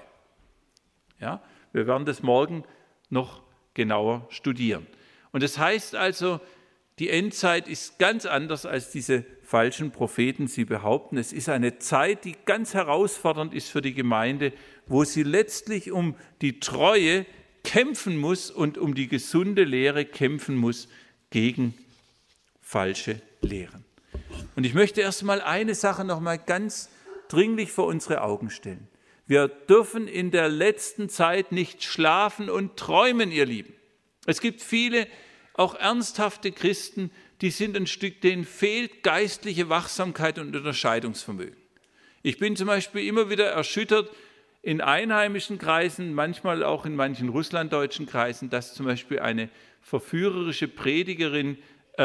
Ja, wir werden das morgen noch genauer studieren. Und das heißt also, die Endzeit ist ganz anders, als diese falschen Propheten sie behaupten. Es ist eine Zeit, die ganz herausfordernd ist für die Gemeinde, wo sie letztlich um die Treue kämpfen muss und um die gesunde Lehre kämpfen muss gegen falsche Lehren. Und ich möchte erst mal eine Sache noch mal ganz dringlich vor unsere Augen stellen. Wir dürfen in der letzten Zeit nicht schlafen und träumen, ihr Lieben. Es gibt viele auch ernsthafte Christen, die sind ein Stück, denen fehlt geistliche Wachsamkeit und Unterscheidungsvermögen. Ich bin zum Beispiel immer wieder erschüttert in einheimischen Kreisen, manchmal auch in manchen russlanddeutschen Kreisen, dass zum Beispiel eine verführerische Predigerin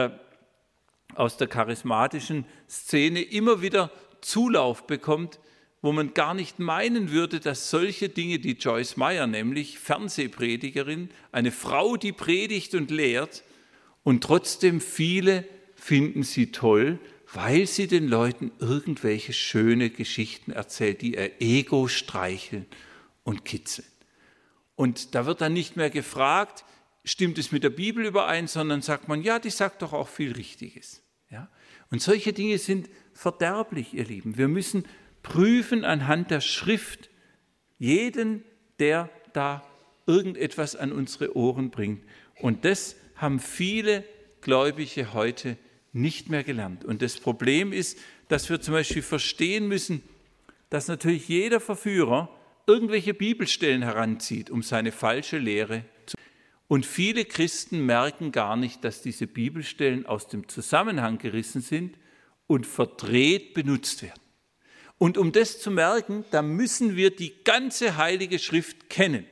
aus der charismatischen Szene immer wieder Zulauf bekommt, wo man gar nicht meinen würde, dass solche Dinge, die Joyce Meyer, nämlich Fernsehpredigerin, eine Frau, die predigt und lehrt, und trotzdem viele finden sie toll, weil sie den Leuten irgendwelche schöne Geschichten erzählt, die ihr Ego streicheln und kitzeln. Und da wird dann nicht mehr gefragt, stimmt es mit der Bibel überein, sondern sagt man, ja, die sagt doch auch viel Richtiges. Ja? Und solche Dinge sind verderblich, ihr Lieben. Wir müssen prüfen anhand der Schrift jeden, der da irgendetwas an unsere Ohren bringt. Und das haben viele Gläubige heute nicht mehr gelernt. Und das Problem ist, dass wir zum Beispiel verstehen müssen, dass natürlich jeder Verführer irgendwelche Bibelstellen heranzieht, um seine falsche Lehre zu. Und viele Christen merken gar nicht, dass diese Bibelstellen aus dem Zusammenhang gerissen sind und verdreht benutzt werden. Und um das zu merken, da müssen wir die ganze Heilige Schrift kennen.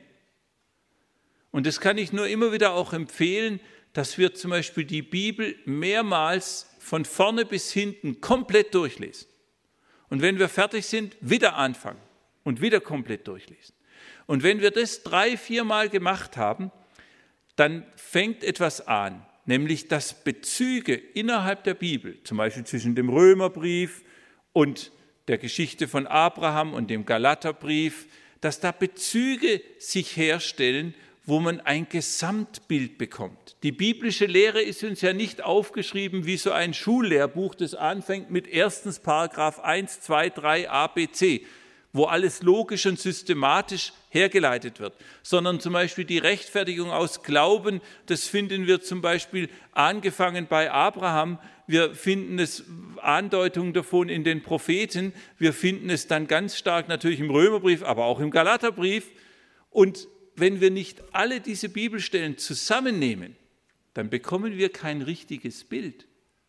Und das kann ich nur immer wieder auch empfehlen, dass wir zum Beispiel die Bibel mehrmals von vorne bis hinten komplett durchlesen. Und wenn wir fertig sind, wieder anfangen und wieder komplett durchlesen. Und wenn wir das 3-4 Mal gemacht haben, dann fängt etwas an, nämlich dass Bezüge innerhalb der Bibel, zum Beispiel zwischen dem Römerbrief und der Geschichte von Abraham und dem Galaterbrief, dass da Bezüge sich herstellen, wo man ein Gesamtbild bekommt. Die biblische Lehre ist uns ja nicht aufgeschrieben wie so ein Schullehrbuch, das anfängt mit erstens Paragraph 1, 2, 3, A, B, C, wo alles logisch und systematisch hergeleitet wird, sondern zum Beispiel die Rechtfertigung aus Glauben, das finden wir zum Beispiel angefangen bei Abraham, wir finden es Andeutungen davon in den Propheten, wir finden es dann ganz stark natürlich im Römerbrief, aber auch im Galaterbrief. Und wenn wir nicht alle diese Bibelstellen zusammennehmen, dann bekommen wir kein richtiges Bild.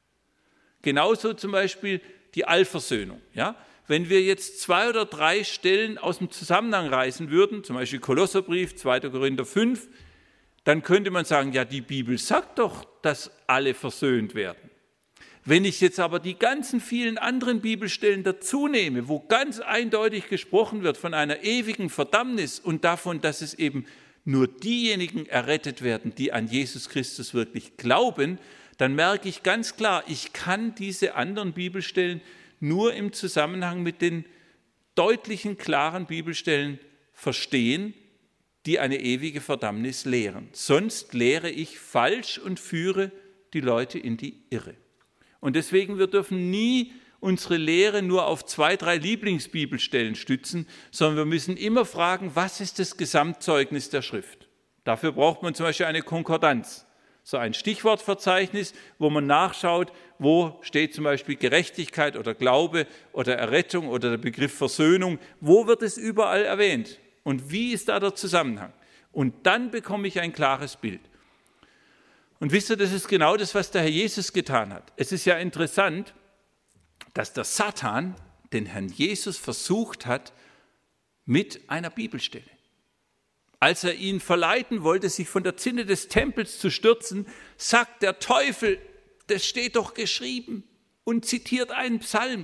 Genauso zum Beispiel die Allversöhnung. Ja? Wenn wir jetzt 2 oder 3 Stellen aus dem Zusammenhang reißen würden, zum Beispiel Kolosserbrief, 2. Korinther 5, dann könnte man sagen, ja, die Bibel sagt doch, dass alle versöhnt werden. Wenn ich jetzt aber die ganzen vielen anderen Bibelstellen dazu nehme, wo ganz eindeutig gesprochen wird von einer ewigen Verdammnis und davon, dass es eben nur diejenigen errettet werden, die an Jesus Christus wirklich glauben, dann merke ich ganz klar, ich kann diese anderen Bibelstellen nur im Zusammenhang mit den deutlichen, klaren Bibelstellen verstehen, die eine ewige Verdammnis lehren. Sonst lehre ich falsch und führe die Leute in die Irre. Und deswegen, wir dürfen nie unsere Lehre nur auf 2, 3 Lieblingsbibelstellen stützen, sondern wir müssen immer fragen, was ist das Gesamtzeugnis der Schrift? Dafür braucht man zum Beispiel eine Konkordanz, so ein Stichwortverzeichnis, wo man nachschaut, wo steht zum Beispiel Gerechtigkeit oder Glaube oder Errettung oder der Begriff Versöhnung, wo wird es überall erwähnt und wie ist da der Zusammenhang? Und dann bekomme ich ein klares Bild. Und wisst ihr, das ist genau das, was der Herr Jesus getan hat. Es ist ja interessant, dass der Satan den Herrn Jesus versucht hat mit einer Bibelstelle. Als er ihn verleiten wollte, sich von der Zinne des Tempels zu stürzen, sagt der Teufel, das steht doch geschrieben, und zitiert einen Psalm.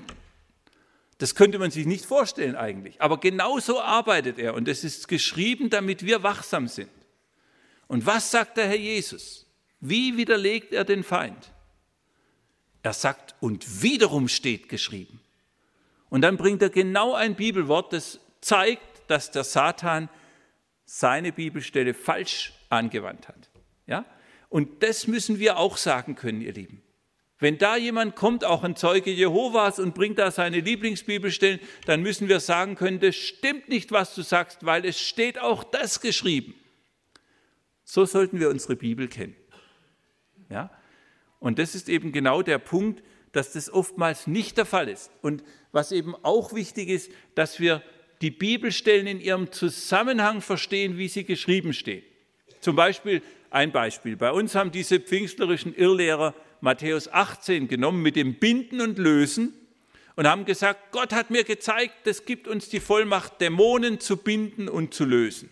Das könnte man sich nicht vorstellen eigentlich, aber genauso arbeitet er und es ist geschrieben, damit wir wachsam sind. Und was sagt der Herr Jesus? Wie widerlegt er den Feind? Er sagt, und wiederum steht geschrieben. Und dann bringt er genau ein Bibelwort, das zeigt, dass der Satan seine Bibelstelle falsch angewandt hat. Ja? Und das müssen wir auch sagen können, ihr Lieben. Wenn da jemand kommt, auch ein Zeuge Jehovas, und bringt da seine Lieblingsbibelstellen, dann müssen wir sagen können, das stimmt nicht, was du sagst, weil es steht auch das geschrieben. So sollten wir unsere Bibel kennen. Ja? Und das ist eben genau der Punkt, dass das oftmals nicht der Fall ist. Und was eben auch wichtig ist, dass wir die Bibelstellen in ihrem Zusammenhang verstehen, wie sie geschrieben stehen. Zum Beispiel, ein Beispiel, bei uns haben diese pfingstlerischen Irrlehrer Matthäus 18 genommen mit dem Binden und Lösen und haben gesagt, Gott hat mir gezeigt, das gibt uns die Vollmacht, Dämonen zu binden und zu lösen.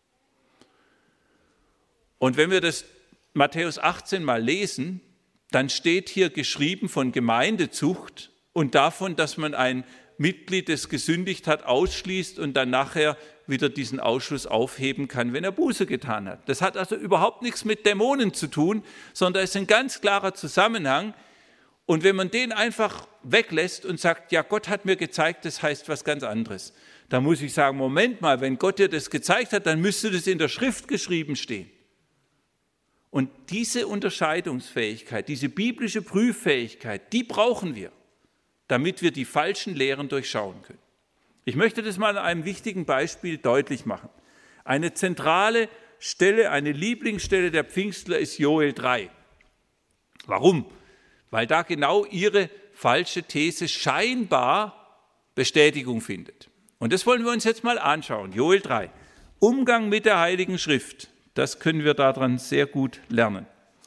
Und wenn wir das Matthäus 18 mal lesen, dann steht hier geschrieben von Gemeindezucht und davon, dass man ein Mitglied, das gesündigt hat, ausschließt und dann nachher wieder diesen Ausschluss aufheben kann, wenn er Buße getan hat. Das hat also überhaupt nichts mit Dämonen zu tun, sondern es ist ein ganz klarer Zusammenhang. Und wenn man den einfach weglässt und sagt, ja, Gott hat mir gezeigt, das heißt was ganz anderes, dann muss ich sagen, Moment mal, wenn Gott dir das gezeigt hat, dann müsste das in der Schrift geschrieben stehen. Und diese Unterscheidungsfähigkeit, diese biblische Prüffähigkeit, die brauchen wir, damit wir die falschen Lehren durchschauen können. Ich möchte das mal an einem wichtigen Beispiel deutlich machen. Eine zentrale Stelle, eine Lieblingsstelle der Pfingstler ist Joel 3. Warum? Weil da genau ihre falsche These scheinbar Bestätigung findet. Und das wollen wir uns jetzt mal anschauen. Joel 3. Umgang mit der Heiligen Schrift. Das können wir daran sehr gut lernen.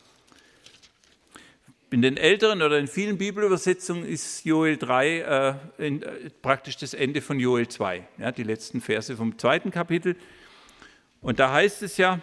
In den älteren oder in vielen Bibelübersetzungen ist Joel 3 praktisch das Ende von Joel 2, ja, die letzten Verse vom 2. Kapitel. Und da heißt es ja,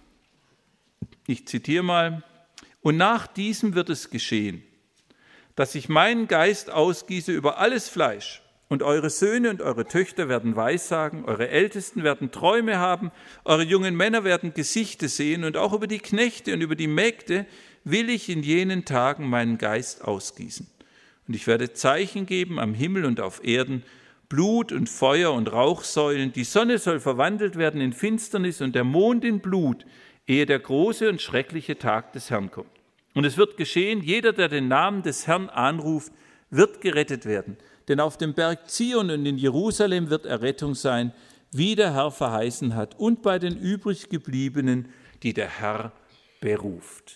ich zitiere mal, und nach diesem wird es geschehen, dass ich meinen Geist ausgieße über alles Fleisch. Und eure Söhne und eure Töchter werden Weissagen, eure Ältesten werden Träume haben, eure jungen Männer werden Gesichter sehen und auch über die Knechte und über die Mägde will ich in jenen Tagen meinen Geist ausgießen. Und ich werde Zeichen geben am Himmel und auf Erden, Blut und Feuer und Rauchsäulen. Die Sonne soll verwandelt werden in Finsternis und der Mond in Blut, ehe der große und schreckliche Tag des Herrn kommt. Und es wird geschehen, jeder, der den Namen des Herrn anruft, wird gerettet werden. Denn auf dem Berg Zion und in Jerusalem wird Errettung sein, wie der Herr verheißen hat, und bei den übriggebliebenen, die der Herr beruft.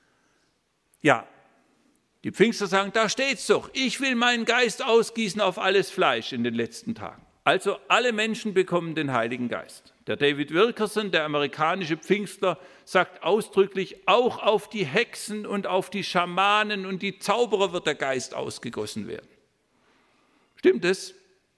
Ja, die Pfingster sagen, da steht's doch, ich will meinen Geist ausgießen auf alles Fleisch in den letzten Tagen. Also alle Menschen bekommen den Heiligen Geist. Der David Wilkerson, der amerikanische Pfingstler, sagt ausdrücklich, auch auf die Hexen und auf die Schamanen und die Zauberer wird der Geist ausgegossen werden. Stimmt es?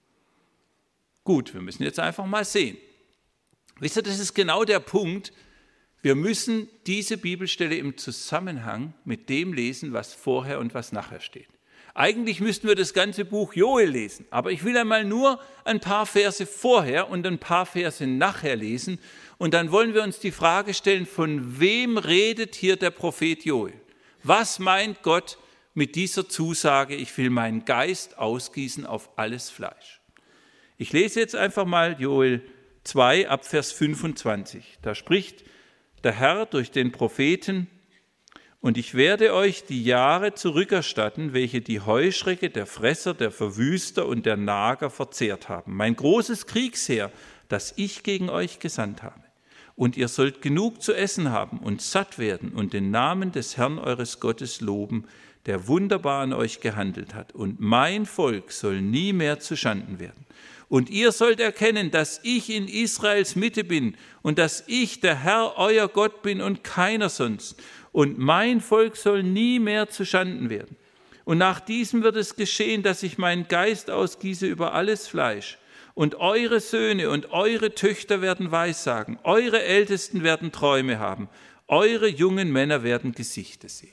Gut, wir müssen jetzt einfach mal sehen. Wisst ihr, das ist genau der Punkt. Wir müssen diese Bibelstelle im Zusammenhang mit dem lesen, was vorher und was nachher steht. Eigentlich müssten wir das ganze Buch Joel lesen, aber ich will einmal nur ein paar Verse vorher und ein paar Verse nachher lesen. Und dann wollen wir uns die Frage stellen, von wem redet hier der Prophet Joel? Was meint Gott mit dieser Zusage, ich will meinen Geist ausgießen auf alles Fleisch? Ich lese jetzt einfach mal Joel 2 ab Vers 25. Da spricht der Herr durch den Propheten: Und ich werde euch die Jahre zurückerstatten, welche die Heuschrecke, der Fresser, der Verwüster und der Nager verzehrt haben. Mein großes Kriegsheer, das ich gegen euch gesandt habe. Und ihr sollt genug zu essen haben und satt werden und den Namen des Herrn eures Gottes loben, der wunderbar an euch gehandelt hat. Und mein Volk soll nie mehr zuschanden werden. Und ihr sollt erkennen, dass ich in Israels Mitte bin und dass ich der Herr, euer Gott bin und keiner sonst. Und mein Volk soll nie mehr zuschanden werden. Und nach diesem wird es geschehen, dass ich meinen Geist ausgieße über alles Fleisch. Und eure Söhne und eure Töchter werden Weissagen, eure Ältesten werden Träume haben, eure jungen Männer werden Gesichter sehen.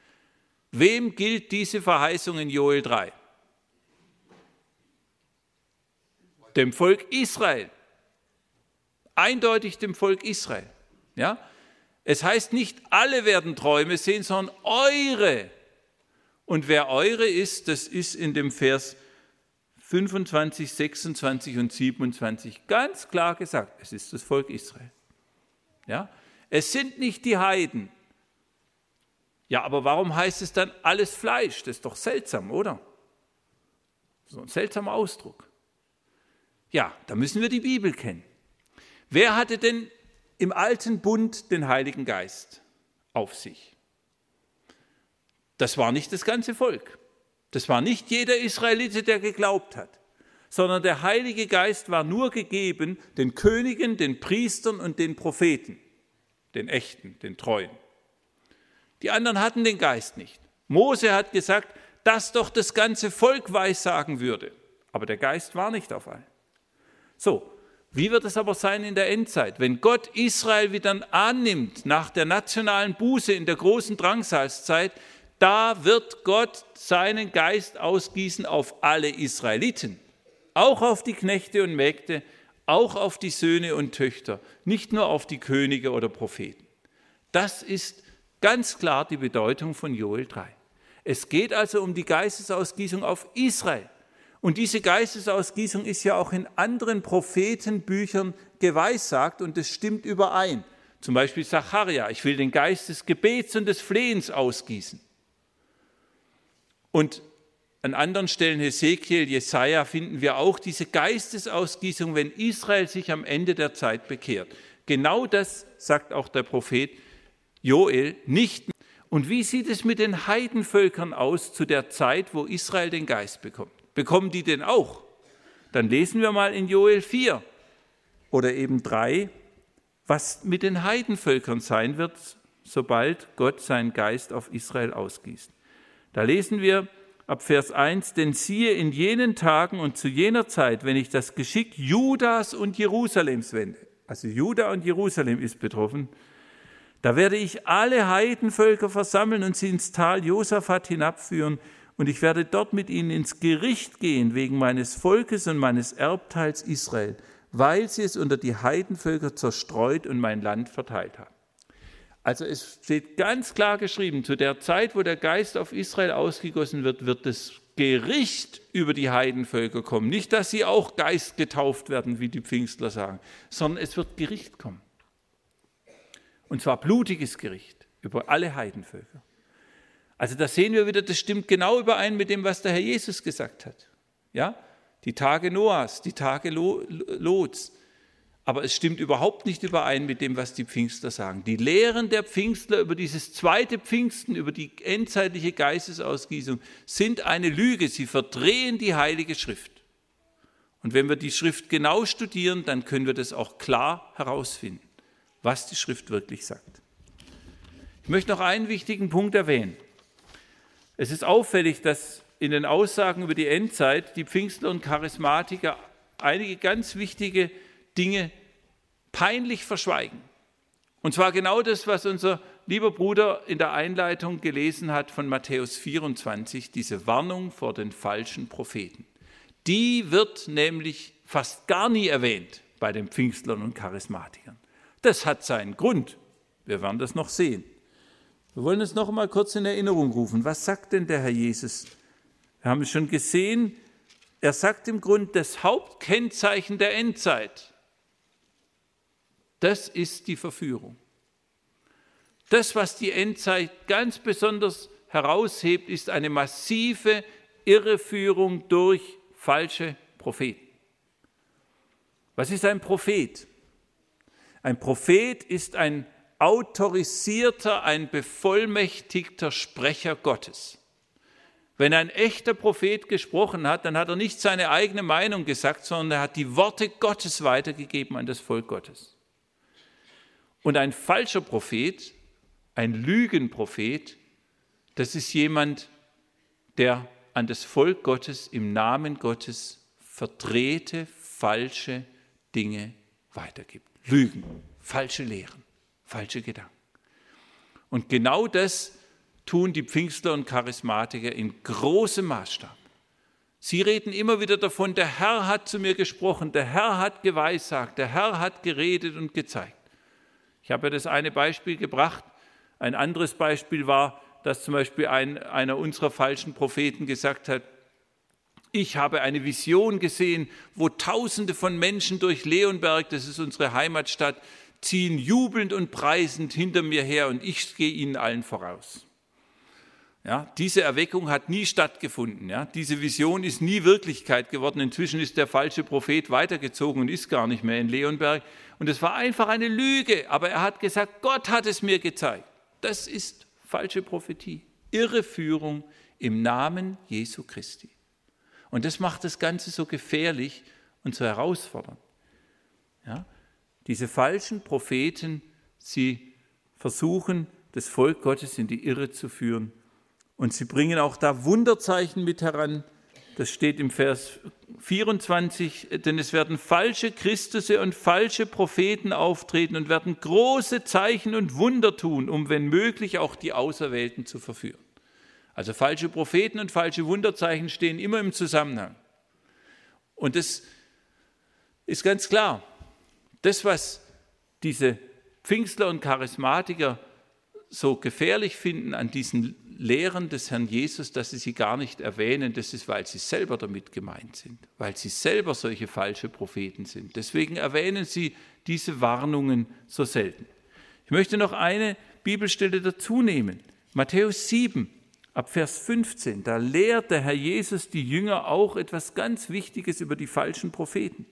Wem gilt diese Verheißung in Joel 3? Dem Volk Israel. Eindeutig dem Volk Israel. Ja? Es heißt nicht, alle werden Träume sehen, sondern eure. Und wer eure ist, das ist in dem Vers 25, 26 und 27 ganz klar gesagt. Es ist das Volk Israel. Ja? Es sind nicht die Heiden. Ja, aber warum heißt es dann alles Fleisch? Das ist doch seltsam, oder? So ein seltsamer Ausdruck. Ja, da müssen wir die Bibel kennen. Wer hatte denn im alten Bund den Heiligen Geist auf sich? Das war nicht das ganze Volk. Das war nicht jeder Israelite, der geglaubt hat, sondern der Heilige Geist war nur gegeben den Königen, den Priestern und den Propheten, den echten, den treuen. Die anderen hatten den Geist nicht. Mose hat gesagt, dass doch das ganze Volk weissagen würde, aber der Geist war nicht auf allen. So, wie wird es aber sein in der Endzeit, wenn Gott Israel wieder annimmt nach der nationalen Buße in der großen Drangsalzzeit? Da wird Gott seinen Geist ausgießen auf alle Israeliten, auch auf die Knechte und Mägde, auch auf die Söhne und Töchter, nicht nur auf die Könige oder Propheten. Das ist ganz klar die Bedeutung von Joel 3. Es geht also um die Geistesausgießung auf Israel. Und diese Geistesausgießung ist ja auch in anderen Prophetenbüchern geweissagt und es stimmt überein. Zum Beispiel Sacharja, ich will den Geist des Gebets und des Flehens ausgießen. Und an anderen Stellen, Hesekiel, Jesaja, finden wir auch diese Geistesausgießung, wenn Israel sich am Ende der Zeit bekehrt. Genau das sagt auch der Prophet Joel nicht. Und wie sieht es mit den Heidenvölkern aus zu der Zeit, wo Israel den Geist bekommt? Bekommen die den auch? Dann lesen wir mal in Joel 4 oder eben 3, was mit den Heidenvölkern sein wird, sobald Gott seinen Geist auf Israel ausgießt. Da lesen wir ab Vers 1, denn siehe, in jenen Tagen und zu jener Zeit, wenn ich das Geschick Judas und Jerusalems wende, also Juda und Jerusalem ist betroffen, da werde ich alle Heidenvölker versammeln und sie ins Tal Josaphat hinabführen, und ich werde dort mit ihnen ins Gericht gehen wegen meines Volkes und meines Erbteils Israel, weil sie es unter die Heidenvölker zerstreut und mein Land verteilt haben. Also es steht ganz klar geschrieben, zu der Zeit, wo der Geist auf Israel ausgegossen wird, wird das Gericht über die Heidenvölker kommen. Nicht, dass sie auch Geist getauft werden, wie die Pfingstler sagen, sondern es wird Gericht kommen. Und zwar blutiges Gericht über alle Heidenvölker. Also da sehen wir wieder, das stimmt genau überein mit dem, was der Herr Jesus gesagt hat. Ja? Die Tage Noahs, die Tage Lots. Aber es stimmt überhaupt nicht überein mit dem, was die Pfingstler sagen. Die Lehren der Pfingstler über dieses zweite Pfingsten, über die endzeitliche Geistesausgießung, sind eine Lüge. Sie verdrehen die Heilige Schrift. Und wenn wir die Schrift genau studieren, dann können wir das auch klar herausfinden, was die Schrift wirklich sagt. Ich möchte noch einen wichtigen Punkt erwähnen. Es ist auffällig, dass in den Aussagen über die Endzeit die Pfingstler und Charismatiker einige ganz wichtige Dinge peinlich verschweigen. Und zwar genau das, was unser lieber Bruder in der Einleitung gelesen hat von Matthäus 24, diese Warnung vor den falschen Propheten. Die wird nämlich fast gar nie erwähnt bei den Pfingstlern und Charismatikern. Das hat seinen Grund. Wir werden das noch sehen. Wir wollen es noch einmal kurz in Erinnerung rufen. Was sagt denn der Herr Jesus? Wir haben es schon gesehen. Er sagt im Grunde, das Hauptkennzeichen der Endzeit, das ist die Verführung. Das, was die Endzeit ganz besonders heraushebt, ist eine massive Irreführung durch falsche Propheten. Was ist ein Prophet? Ein Prophet ist ein autorisierter, ein bevollmächtigter Sprecher Gottes. Wenn ein echter Prophet gesprochen hat, dann hat er nicht seine eigene Meinung gesagt, sondern er hat die Worte Gottes weitergegeben an das Volk Gottes. Und ein falscher Prophet, ein Lügenprophet, das ist jemand, der an das Volk Gottes im Namen Gottes verdrehte, falsche Dinge weitergibt. Lügen, falsche Lehren, falsche Gedanken. Und genau das tun die Pfingstler und Charismatiker in großem Maßstab. Sie reden immer wieder davon, der Herr hat zu mir gesprochen, der Herr hat geweissagt, der Herr hat geredet und gezeigt. Ich habe ja das eine Beispiel gebracht. Ein anderes Beispiel war, dass zum Beispiel einer unserer falschen Propheten gesagt hat, ich habe eine Vision gesehen, wo Tausende von Menschen durch Leonberg, das ist unsere Heimatstadt, ziehen jubelnd und preisend hinter mir her und ich gehe ihnen allen voraus. Ja, diese Erweckung hat nie stattgefunden. Ja, diese Vision ist nie Wirklichkeit geworden. Inzwischen ist der falsche Prophet weitergezogen und ist gar nicht mehr in Leonberg. Und es war einfach eine Lüge. Aber er hat gesagt, Gott hat es mir gezeigt. Das ist falsche Prophetie. Irreführung im Namen Jesu Christi. Und das macht das Ganze so gefährlich und so herausfordernd. Ja, diese falschen Propheten, sie versuchen, das Volk Gottes in die Irre zu führen. Und sie bringen auch da Wunderzeichen mit heran. Das steht im Vers 24, denn es werden falsche Christusse und falsche Propheten auftreten und werden große Zeichen und Wunder tun, um wenn möglich auch die Auserwählten zu verführen. Also falsche Propheten und falsche Wunderzeichen stehen immer im Zusammenhang. Und das ist ganz klar. Das, was diese Pfingstler und Charismatiker so gefährlich finden an diesen Lehren des Herrn Jesus, dass sie sie gar nicht erwähnen, das ist, weil sie selber damit gemeint sind, weil sie selber solche falsche Propheten sind. Deswegen erwähnen sie diese Warnungen so selten. Ich möchte noch eine Bibelstelle dazu nehmen. Matthäus 7, ab Vers 15. Da lehrt der Herr Jesus die Jünger auch etwas ganz Wichtiges über die falschen Propheten.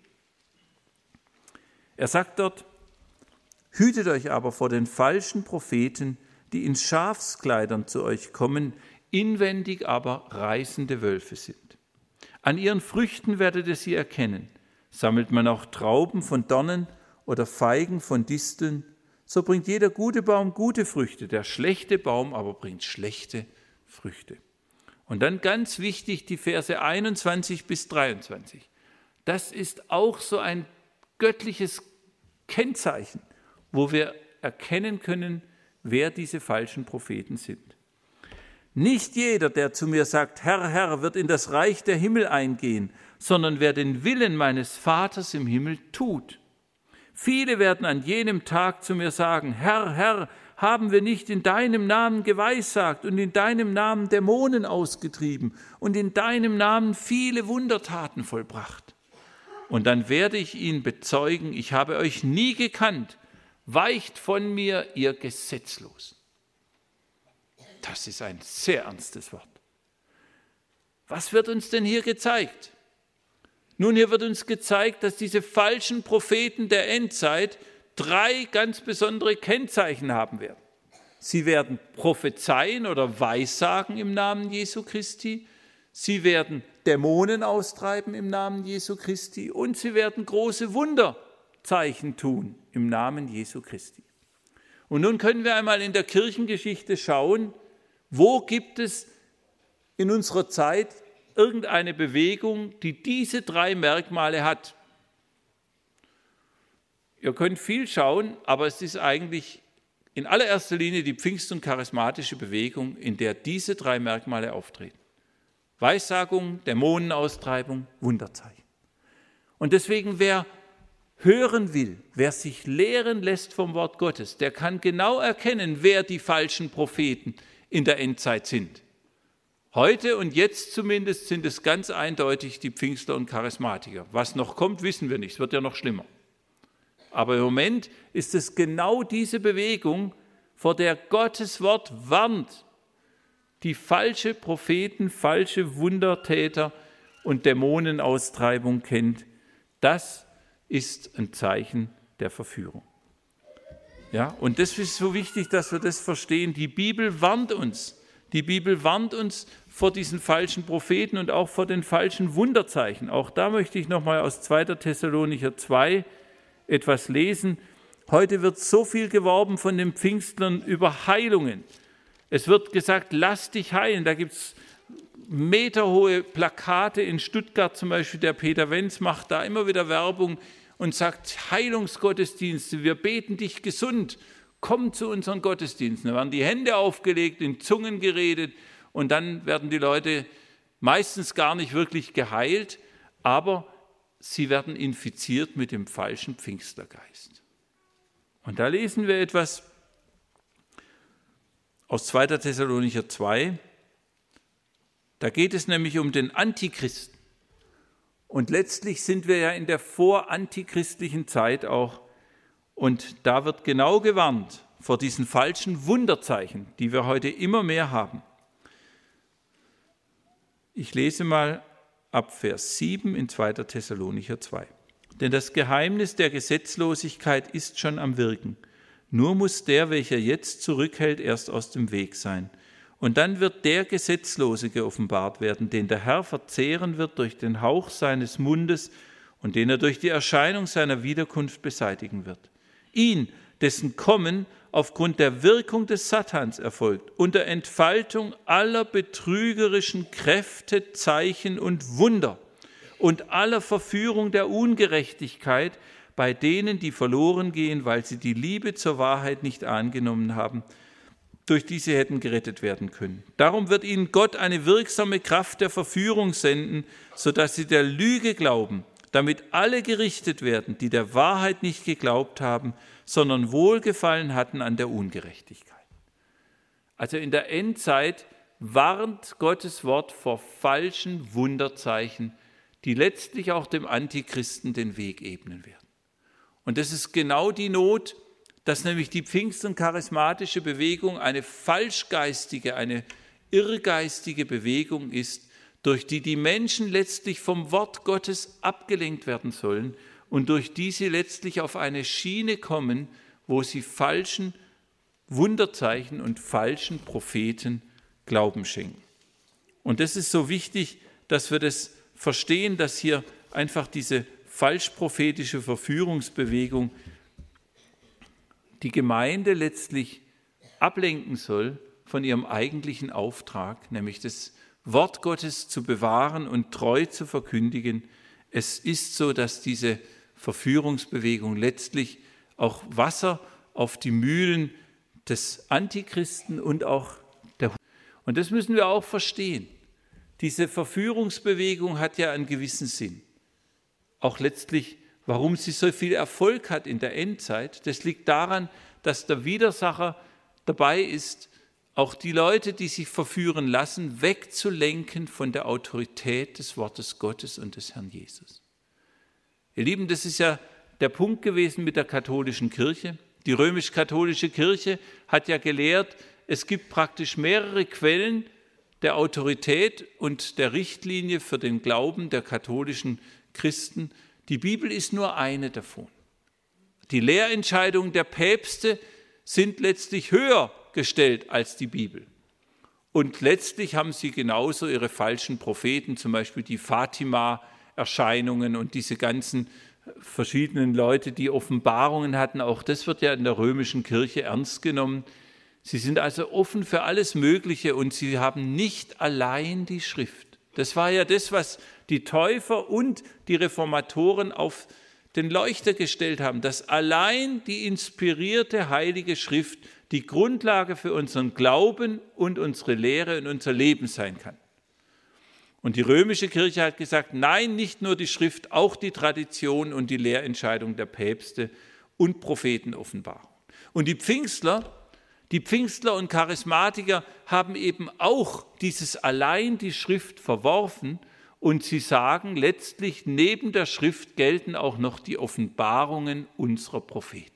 Er sagt dort: Hütet euch aber vor den falschen Propheten, die in Schafskleidern zu euch kommen, inwendig aber reißende Wölfe sind. An ihren Früchten werdet ihr sie erkennen. Sammelt man auch Trauben von Dornen oder Feigen von Disteln, so bringt jeder gute Baum gute Früchte, der schlechte Baum aber bringt schlechte Früchte. Und dann ganz wichtig die Verse 21 bis 23. Das ist auch so ein göttliches Kennzeichen, wo wir erkennen können, wer diese falschen Propheten sind. Nicht jeder, der zu mir sagt, Herr, Herr, wird in das Reich der Himmel eingehen, sondern wer den Willen meines Vaters im Himmel tut. Viele werden an jenem Tag zu mir sagen, Herr, Herr, haben wir nicht in deinem Namen geweissagt und in deinem Namen Dämonen ausgetrieben und in deinem Namen viele Wundertaten vollbracht? Und dann werde ich ihn bezeugen, ich habe euch nie gekannt, weicht von mir, ihr Gesetzlosen. Das ist ein sehr ernstes Wort. Was wird uns denn hier gezeigt? Nun, hier wird uns gezeigt, dass diese falschen Propheten der Endzeit 3 ganz besondere Kennzeichen haben werden. Sie werden prophezeien oder weissagen im Namen Jesu Christi. Sie werden Dämonen austreiben im Namen Jesu Christi und sie werden große Wunderzeichen tun im Namen Jesu Christi. Und nun können wir einmal in der Kirchengeschichte schauen, wo gibt es in unserer Zeit irgendeine Bewegung, die diese 3 Merkmale hat. Ihr könnt viel schauen, aber es ist eigentlich in allererster Linie die Pfingst- und charismatische Bewegung, in der diese 3 Merkmale auftreten. Weissagung, Dämonenaustreibung, Wunderzeichen. Und deswegen, wer hören will, wer sich lehren lässt vom Wort Gottes, der kann genau erkennen, wer die falschen Propheten in der Endzeit sind. Heute und jetzt zumindest sind es ganz eindeutig die Pfingstler und Charismatiker. Was noch kommt, wissen wir nicht, es wird ja noch schlimmer. Aber im Moment ist es genau diese Bewegung, vor der Gottes Wort warnt, die falsche Propheten, falsche Wundertäter und Dämonenaustreibung kennt. Das ist ein Zeichen der Verführung. Ja, und das ist so wichtig, dass wir das verstehen. Die Bibel warnt uns. Die Bibel warnt uns vor diesen falschen Propheten und auch vor den falschen Wunderzeichen. Auch da möchte ich nochmal aus 2. Thessalonicher 2 etwas lesen. Heute wird so viel geworben von den Pfingstlern über Heilungen. Es wird gesagt, lass dich heilen. Da gibt es meterhohe Plakate in Stuttgart, zum Beispiel der Peter Wenz macht da immer wieder Werbung und sagt, Heilungsgottesdienste, wir beten dich gesund, komm zu unseren Gottesdiensten. Da werden die Hände aufgelegt, in Zungen geredet und dann werden die Leute meistens gar nicht wirklich geheilt, aber sie werden infiziert mit dem falschen Pfingstlergeist. Und da lesen wir etwas aus 2. Thessalonicher 2. Da geht es nämlich um den Antichristen. Und letztlich sind wir ja in der vorantichristlichen Zeit auch. Und da wird genau gewarnt vor diesen falschen Wunderzeichen, die wir heute immer mehr haben. Ich lese mal ab Vers 7 in 2. Thessalonicher 2. Denn das Geheimnis der Gesetzlosigkeit ist schon am Wirken. Nur muss der, welcher jetzt zurückhält, erst aus dem Weg sein. Und dann wird der Gesetzlose geoffenbart werden, den der Herr verzehren wird durch den Hauch seines Mundes und den er durch die Erscheinung seiner Wiederkunft beseitigen wird. Ihn, dessen Kommen aufgrund der Wirkung des Satans erfolgt, unter Entfaltung aller betrügerischen Kräfte, Zeichen und Wunder und aller Verführung der Ungerechtigkeit bei denen, die verloren gehen, weil sie die Liebe zur Wahrheit nicht angenommen haben, durch die sie hätten gerettet werden können. Darum wird ihnen Gott eine wirksame Kraft der Verführung senden, sodass sie der Lüge glauben, damit alle gerichtet werden, die der Wahrheit nicht geglaubt haben, sondern Wohlgefallen hatten an der Ungerechtigkeit. Also in der Endzeit warnt Gottes Wort vor falschen Wunderzeichen, die letztlich auch dem Antichristen den Weg ebnen werden. Und das ist genau die Not, dass nämlich die Pfingst- und charismatische Bewegung eine falschgeistige, eine irrgeistige Bewegung ist, durch die die Menschen letztlich vom Wort Gottes abgelenkt werden sollen und durch die sie letztlich auf eine Schiene kommen, wo sie falschen Wunderzeichen und falschen Propheten Glauben schenken. Und das ist so wichtig, dass wir das verstehen, dass hier einfach diese falschprophetische Verführungsbewegung die Gemeinde letztlich ablenken soll von ihrem eigentlichen Auftrag, nämlich das Wort Gottes zu bewahren und treu zu verkündigen. Es ist so, dass diese Verführungsbewegung letztlich auch Wasser auf die Mühlen des Antichristen und auch der... Und das müssen wir auch verstehen. Diese Verführungsbewegung hat ja einen gewissen Sinn. Auch letztlich, warum sie so viel Erfolg hat in der Endzeit, das liegt daran, dass der Widersacher dabei ist, auch die Leute, die sich verführen lassen, wegzulenken von der Autorität des Wortes Gottes und des Herrn Jesus. Ihr Lieben, das ist ja der Punkt gewesen mit der katholischen Kirche. Die römisch-katholische Kirche hat ja gelehrt, es gibt praktisch mehrere Quellen der Autorität und der Richtlinie für den Glauben der katholischen Christen. Die Bibel ist nur eine davon. Die Lehrentscheidungen der Päpste sind letztlich höher gestellt als die Bibel. Und letztlich haben sie genauso ihre falschen Propheten, zum Beispiel die Fatima-Erscheinungen und diese ganzen verschiedenen Leute, die Offenbarungen hatten. Auch das wird ja in der römischen Kirche ernst genommen. Sie sind also offen für alles Mögliche und sie haben nicht allein die Schrift. Das war ja das, was die Täufer und die Reformatoren auf den Leuchter gestellt haben, dass allein die inspirierte Heilige Schrift die Grundlage für unseren Glauben und unsere Lehre und unser Leben sein kann. Und die römische Kirche hat gesagt, nein, nicht nur die Schrift, auch die Tradition und die Lehrentscheidung der Päpste und Prophetenoffenbarung. Und die Pfingstler und Charismatiker haben eben auch dieses allein die Schrift verworfen und sie sagen letztlich, neben der Schrift gelten auch noch die Offenbarungen unserer Propheten.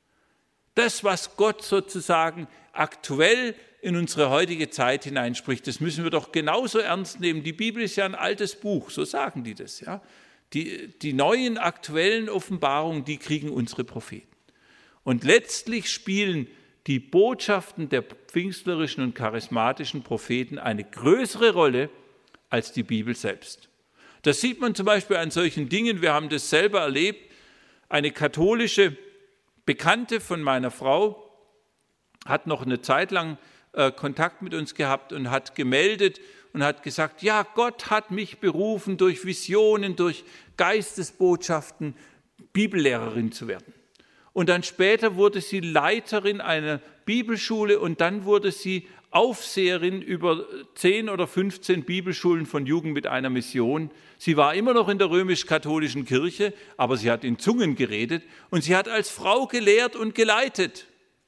Das, was Gott sozusagen aktuell in unsere heutige Zeit hineinspricht, das müssen wir doch genauso ernst nehmen. Die Bibel ist ja ein altes Buch, so sagen die das. Ja? Die neuen aktuellen Offenbarungen, die kriegen unsere Propheten. Und letztlich spielen die Botschaften der pfingstlerischen und charismatischen Propheten eine größere Rolle als die Bibel selbst. Das sieht man zum Beispiel an solchen Dingen, wir haben das selber erlebt. Eine katholische Bekannte von meiner Frau hat noch eine Zeit lang Kontakt mit uns gehabt und hat gemeldet und hat gesagt, ja, Gott hat mich berufen, durch Visionen, durch Geistesbotschaften Bibellehrerin zu werden. Und dann später wurde sie Leiterin einer Bibelschule und dann wurde sie Aufseherin über 10 oder 15 Bibelschulen von Jugend mit einer Mission. Sie war immer noch in der römisch-katholischen Kirche, aber sie hat in Zungen geredet und sie hat als Frau gelehrt und geleitet.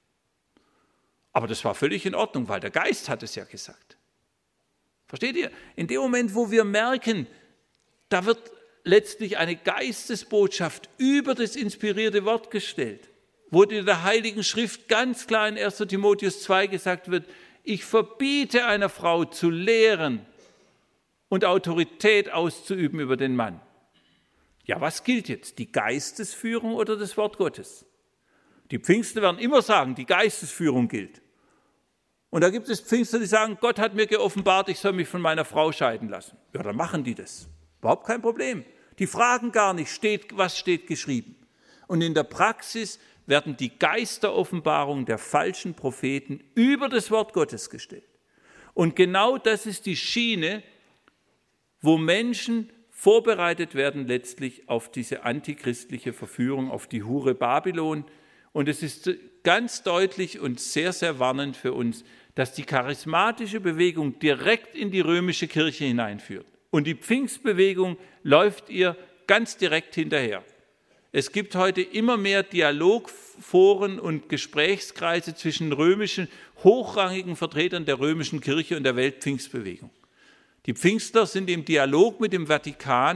Aber das war völlig in Ordnung, weil der Geist hat es ja gesagt. Versteht ihr? In dem Moment, wo wir merken, da wird letztlich eine Geistesbotschaft über das inspirierte Wort gestellt, wo in der Heiligen Schrift ganz klar in 1. Timotheus 2 gesagt wird, ich verbiete einer Frau zu lehren und Autorität auszuüben über den Mann. Ja, was gilt jetzt? Die Geistesführung oder das Wort Gottes? Die Pfingstler werden immer sagen, die Geistesführung gilt. Und da gibt es Pfingstler, die sagen, Gott hat mir geoffenbart, ich soll mich von meiner Frau scheiden lassen. Ja, dann machen die das. Überhaupt kein Problem. Die fragen gar nicht, was steht geschrieben. Und in der Praxis werden die Geisteroffenbarungen der falschen Propheten über das Wort Gottes gestellt. Und genau das ist die Schiene, wo Menschen vorbereitet werden letztlich auf diese antichristliche Verführung, auf die Hure Babylon. Und es ist ganz deutlich und sehr, sehr warnend für uns, dass die charismatische Bewegung direkt in die römische Kirche hineinführt. Und die Pfingstbewegung läuft ihr ganz direkt hinterher. Es gibt heute immer mehr Dialogforen und Gesprächskreise zwischen römischen, hochrangigen Vertretern der römischen Kirche und der Weltpfingstbewegung. Die Pfingstler sind im Dialog mit dem Vatikan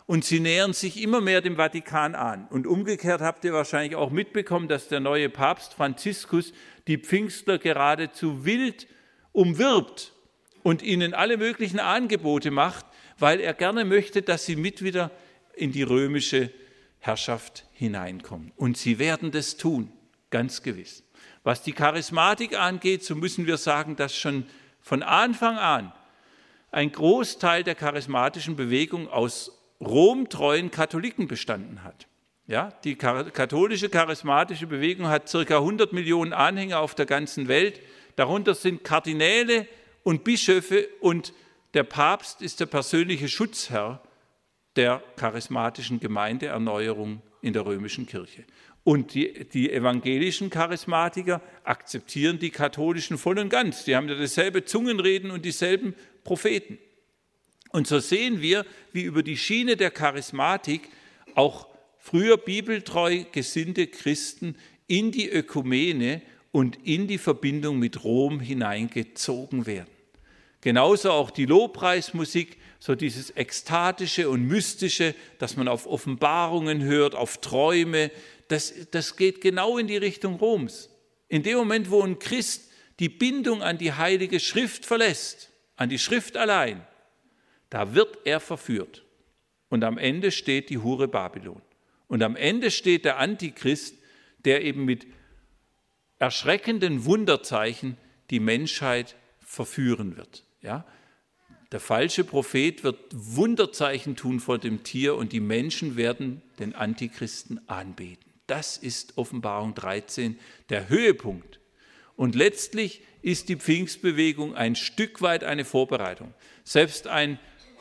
und sie nähern sich immer mehr dem Vatikan an. Und umgekehrt habt ihr wahrscheinlich auch mitbekommen, dass der neue Papst Franziskus die Pfingstler geradezu wild umwirbt und ihnen alle möglichen Angebote macht, weil er gerne möchte, dass sie mit wieder in die römische Herrschaft hineinkommen. Und sie werden das tun, ganz gewiss. Was die Charismatik angeht, so müssen wir sagen, dass schon von Anfang an ein Großteil der charismatischen Bewegung aus romtreuen Katholiken bestanden hat. Ja, die katholische charismatische Bewegung hat ca. 100 Millionen Anhänger auf der ganzen Welt. Darunter sind Kardinäle und Bischöfe und der Papst ist der persönliche Schutzherr der charismatischen Gemeindeerneuerung in der römischen Kirche. Und die evangelischen Charismatiker akzeptieren die katholischen voll und ganz. Die haben ja dasselbe Zungenreden und dieselben Propheten. Und so sehen wir, wie über die Schiene der Charismatik auch früher bibeltreu gesinnte Christen in die Ökumene und in die Verbindung mit Rom hineingezogen werden. Genauso auch die Lobpreismusik, so dieses Ekstatische und Mystische, dass man auf Offenbarungen hört, auf Träume, das geht genau in die Richtung Roms. In dem Moment, wo ein Christ die Bindung an die Heilige Schrift verlässt, an die Schrift allein, da wird er verführt. Und am Ende steht die Hure Babylon. Und am Ende steht der Antichrist, der eben mit erschreckenden Wunderzeichen die Menschheit verführen wird. Ja? Der falsche Prophet wird Wunderzeichen tun vor dem Tier und die Menschen werden den Antichristen anbeten. Das ist Offenbarung 13 der Höhepunkt. Und letztlich ist die Pfingstbewegung ein Stück weit eine Vorbereitung. Selbst ein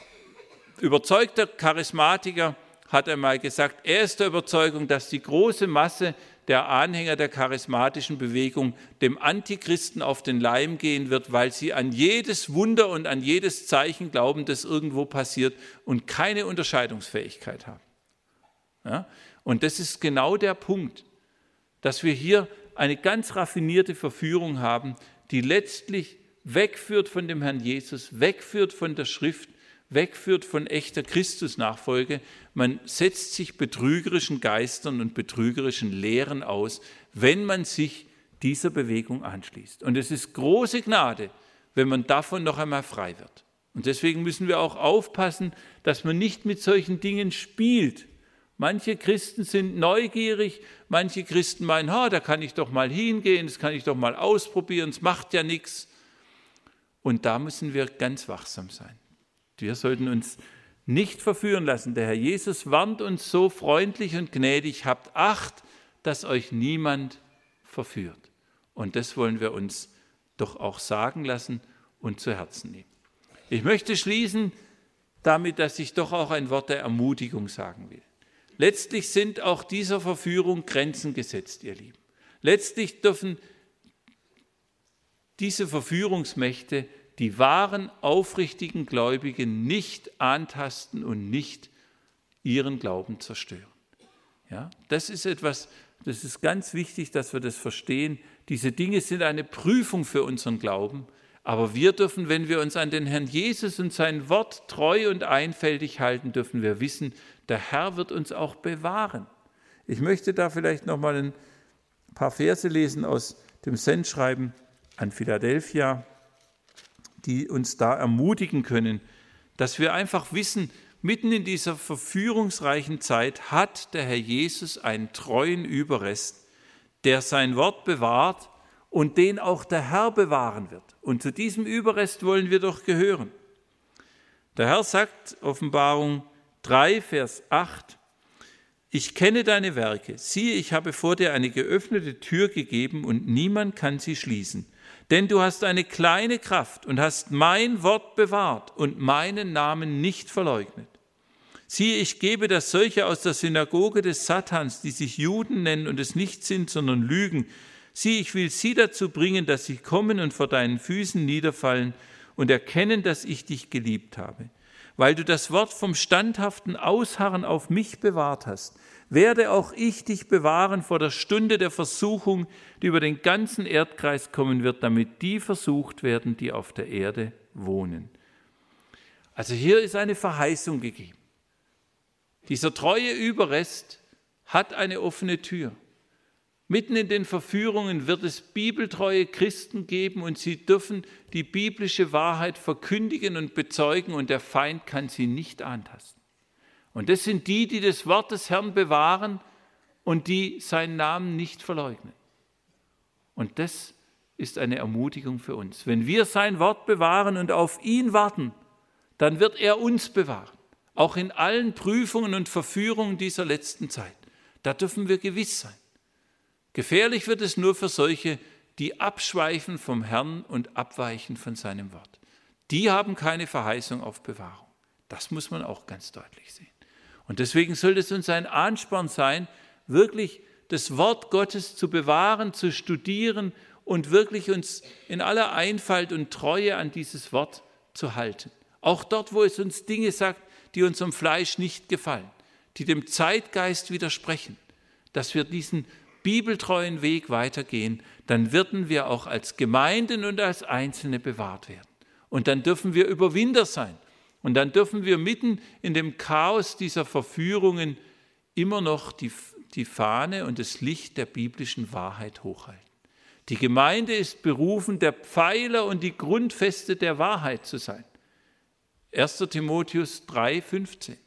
überzeugter Charismatiker hat einmal gesagt, er ist der Überzeugung, dass die große Masse der Anhänger der charismatischen Bewegung dem Antichristen auf den Leim gehen wird, weil sie an jedes Wunder und an jedes Zeichen glauben, das irgendwo passiert und keine Unterscheidungsfähigkeit haben. Ja? Und das ist genau der Punkt, dass wir hier eine ganz raffinierte Verführung haben, die letztlich wegführt von dem Herrn Jesus, wegführt von der Schrift, wegführt von echter Christusnachfolge. Man setzt sich betrügerischen Geistern und betrügerischen Lehren aus, wenn man sich dieser Bewegung anschließt. Und es ist große Gnade, wenn man davon noch einmal frei wird. Und deswegen müssen wir auch aufpassen, dass man nicht mit solchen Dingen spielt. Manche Christen sind neugierig, manche Christen meinen, da kann ich doch mal hingehen, das kann ich doch mal ausprobieren, es macht ja nichts. Und da müssen wir ganz wachsam sein. Wir sollten uns nicht verführen lassen. Der Herr Jesus warnt uns so freundlich und gnädig, habt Acht, dass euch niemand verführt. Und das wollen wir uns doch auch sagen lassen und zu Herzen nehmen. Ich möchte schließen damit, dass ich doch auch ein Wort der Ermutigung sagen will. Letztlich sind auch dieser Verführung Grenzen gesetzt, ihr Lieben. Letztlich dürfen diese Verführungsmächte die wahren, aufrichtigen Gläubigen nicht antasten und nicht ihren Glauben zerstören. Ja, das ist etwas, das ist ganz wichtig, dass wir das verstehen. Diese Dinge sind eine Prüfung für unseren Glauben, aber wir dürfen, wenn wir uns an den Herrn Jesus und sein Wort treu und einfältig halten, dürfen wir wissen, der Herr wird uns auch bewahren. Ich möchte da vielleicht noch mal ein paar Verse lesen aus dem Sendschreiben an Philadelphia, die uns da ermutigen können, dass wir einfach wissen, mitten in dieser verführungsreichen Zeit hat der Herr Jesus einen treuen Überrest, der sein Wort bewahrt und den auch der Herr bewahren wird. Und zu diesem Überrest wollen wir doch gehören. Der Herr sagt, Offenbarung 3, Vers 8, ich kenne deine Werke, siehe, ich habe vor dir eine geöffnete Tür gegeben und niemand kann sie schließen. Denn du hast eine kleine Kraft und hast mein Wort bewahrt und meinen Namen nicht verleugnet. Siehe, ich gebe, dass solche aus der Synagoge des Satans, die sich Juden nennen und es nicht sind, sondern lügen, siehe, ich will sie dazu bringen, dass sie kommen und vor deinen Füßen niederfallen und erkennen, dass ich dich geliebt habe. Weil du das Wort vom standhaften Ausharren auf mich bewahrt hast, werde auch ich dich bewahren vor der Stunde der Versuchung, die über den ganzen Erdkreis kommen wird, damit die versucht werden, die auf der Erde wohnen. Also hier ist eine Verheißung gegeben. Dieser treue Überrest hat eine offene Tür. Mitten in den Verführungen wird es bibeltreue Christen geben und sie dürfen die biblische Wahrheit verkündigen und bezeugen und der Feind kann sie nicht antasten. Und das sind die, die das Wort des Herrn bewahren und die seinen Namen nicht verleugnen. Und das ist eine Ermutigung für uns. Wenn wir sein Wort bewahren und auf ihn warten, dann wird er uns bewahren. Auch in allen Prüfungen und Verführungen dieser letzten Zeit. Da dürfen wir gewiss sein. Gefährlich wird es nur für solche, die abschweifen vom Herrn und abweichen von seinem Wort. Die haben keine Verheißung auf Bewahrung. Das muss man auch ganz deutlich sehen. Und deswegen soll es uns ein Ansporn sein, wirklich das Wort Gottes zu bewahren, zu studieren und wirklich uns in aller Einfalt und Treue an dieses Wort zu halten. Auch dort, wo es uns Dinge sagt, die unserem Fleisch nicht gefallen, die dem Zeitgeist widersprechen, dass wir diesen bibeltreuen Weg weitergehen, dann werden wir auch als Gemeinden und als Einzelne bewahrt werden. Und dann dürfen wir Überwinder sein. Und dann dürfen wir mitten in dem Chaos dieser Verführungen immer noch die Fahne und das Licht der biblischen Wahrheit hochhalten. Die Gemeinde ist berufen, der Pfeiler und die Grundfeste der Wahrheit zu sein. 1. Timotheus 3,15.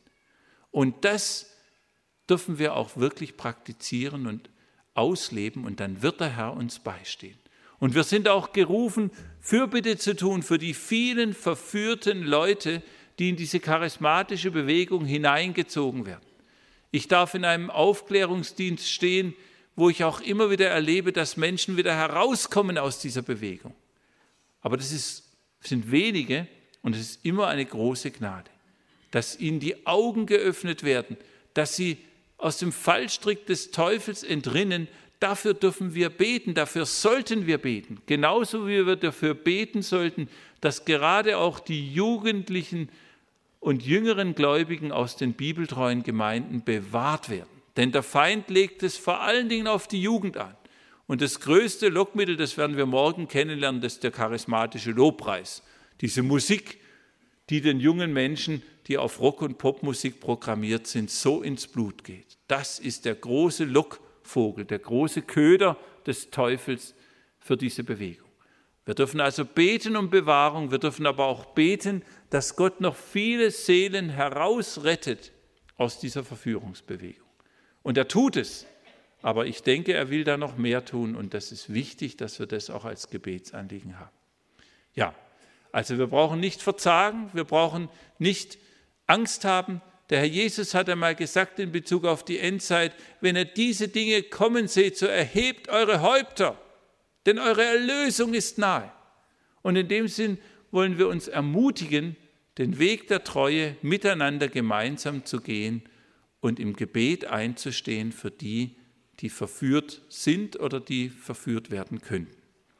Und das dürfen wir auch wirklich praktizieren und ausleben und dann wird der Herr uns beistehen. Und wir sind auch gerufen, Fürbitte zu tun für die vielen verführten Leute, die in diese charismatische Bewegung hineingezogen werden. Ich darf in einem Aufklärungsdienst stehen, wo ich auch immer wieder erlebe, dass Menschen wieder herauskommen aus dieser Bewegung. Aber das sind wenige und es ist immer eine große Gnade, dass ihnen die Augen geöffnet werden, dass sie aus dem Fallstrick des Teufels entrinnen. Dafür dürfen wir beten, dafür sollten wir beten. Genauso wie wir dafür beten sollten, dass gerade auch die jugendlichen und jüngeren Gläubigen aus den bibeltreuen Gemeinden bewahrt werden. Denn der Feind legt es vor allen Dingen auf die Jugend an. Und das größte Lockmittel, das werden wir morgen kennenlernen, das ist der charismatische Lobpreis. Diese Musik, die den jungen Menschen, die auf Rock- und Popmusik programmiert sind, so ins Blut geht. Das ist der große Lockvogel, der große Köder des Teufels für diese Bewegung. Wir dürfen also beten um Bewahrung, wir dürfen aber auch beten, dass Gott noch viele Seelen herausrettet aus dieser Verführungsbewegung. Und er tut es, aber ich denke, er will da noch mehr tun und das ist wichtig, dass wir das auch als Gebetsanliegen haben. Ja, also wir brauchen nicht verzagen, wir brauchen nicht Angst haben. Der Herr Jesus hat einmal gesagt in Bezug auf die Endzeit, wenn ihr diese Dinge kommen seht, so erhebt eure Häupter, denn eure Erlösung ist nahe. Und in dem Sinn wollen wir uns ermutigen, den Weg der Treue miteinander gemeinsam zu gehen und im Gebet einzustehen für die, die verführt sind oder die verführt werden könnten.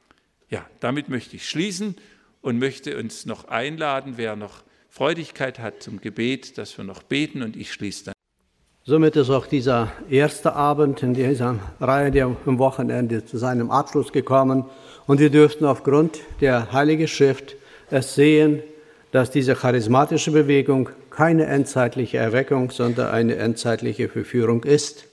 Ja, damit möchte ich schließen und möchte uns noch einladen, wer noch Freudigkeit hat zum Gebet, dass wir noch beten und ich schließe dann. Somit ist auch dieser erste Abend in dieser Reihe der am Wochenende zu seinem Abschluss gekommen und wir dürften aufgrund der Heiligen Schrift es sehen, dass diese charismatische Bewegung keine endzeitliche Erweckung, sondern eine endzeitliche Verführung ist.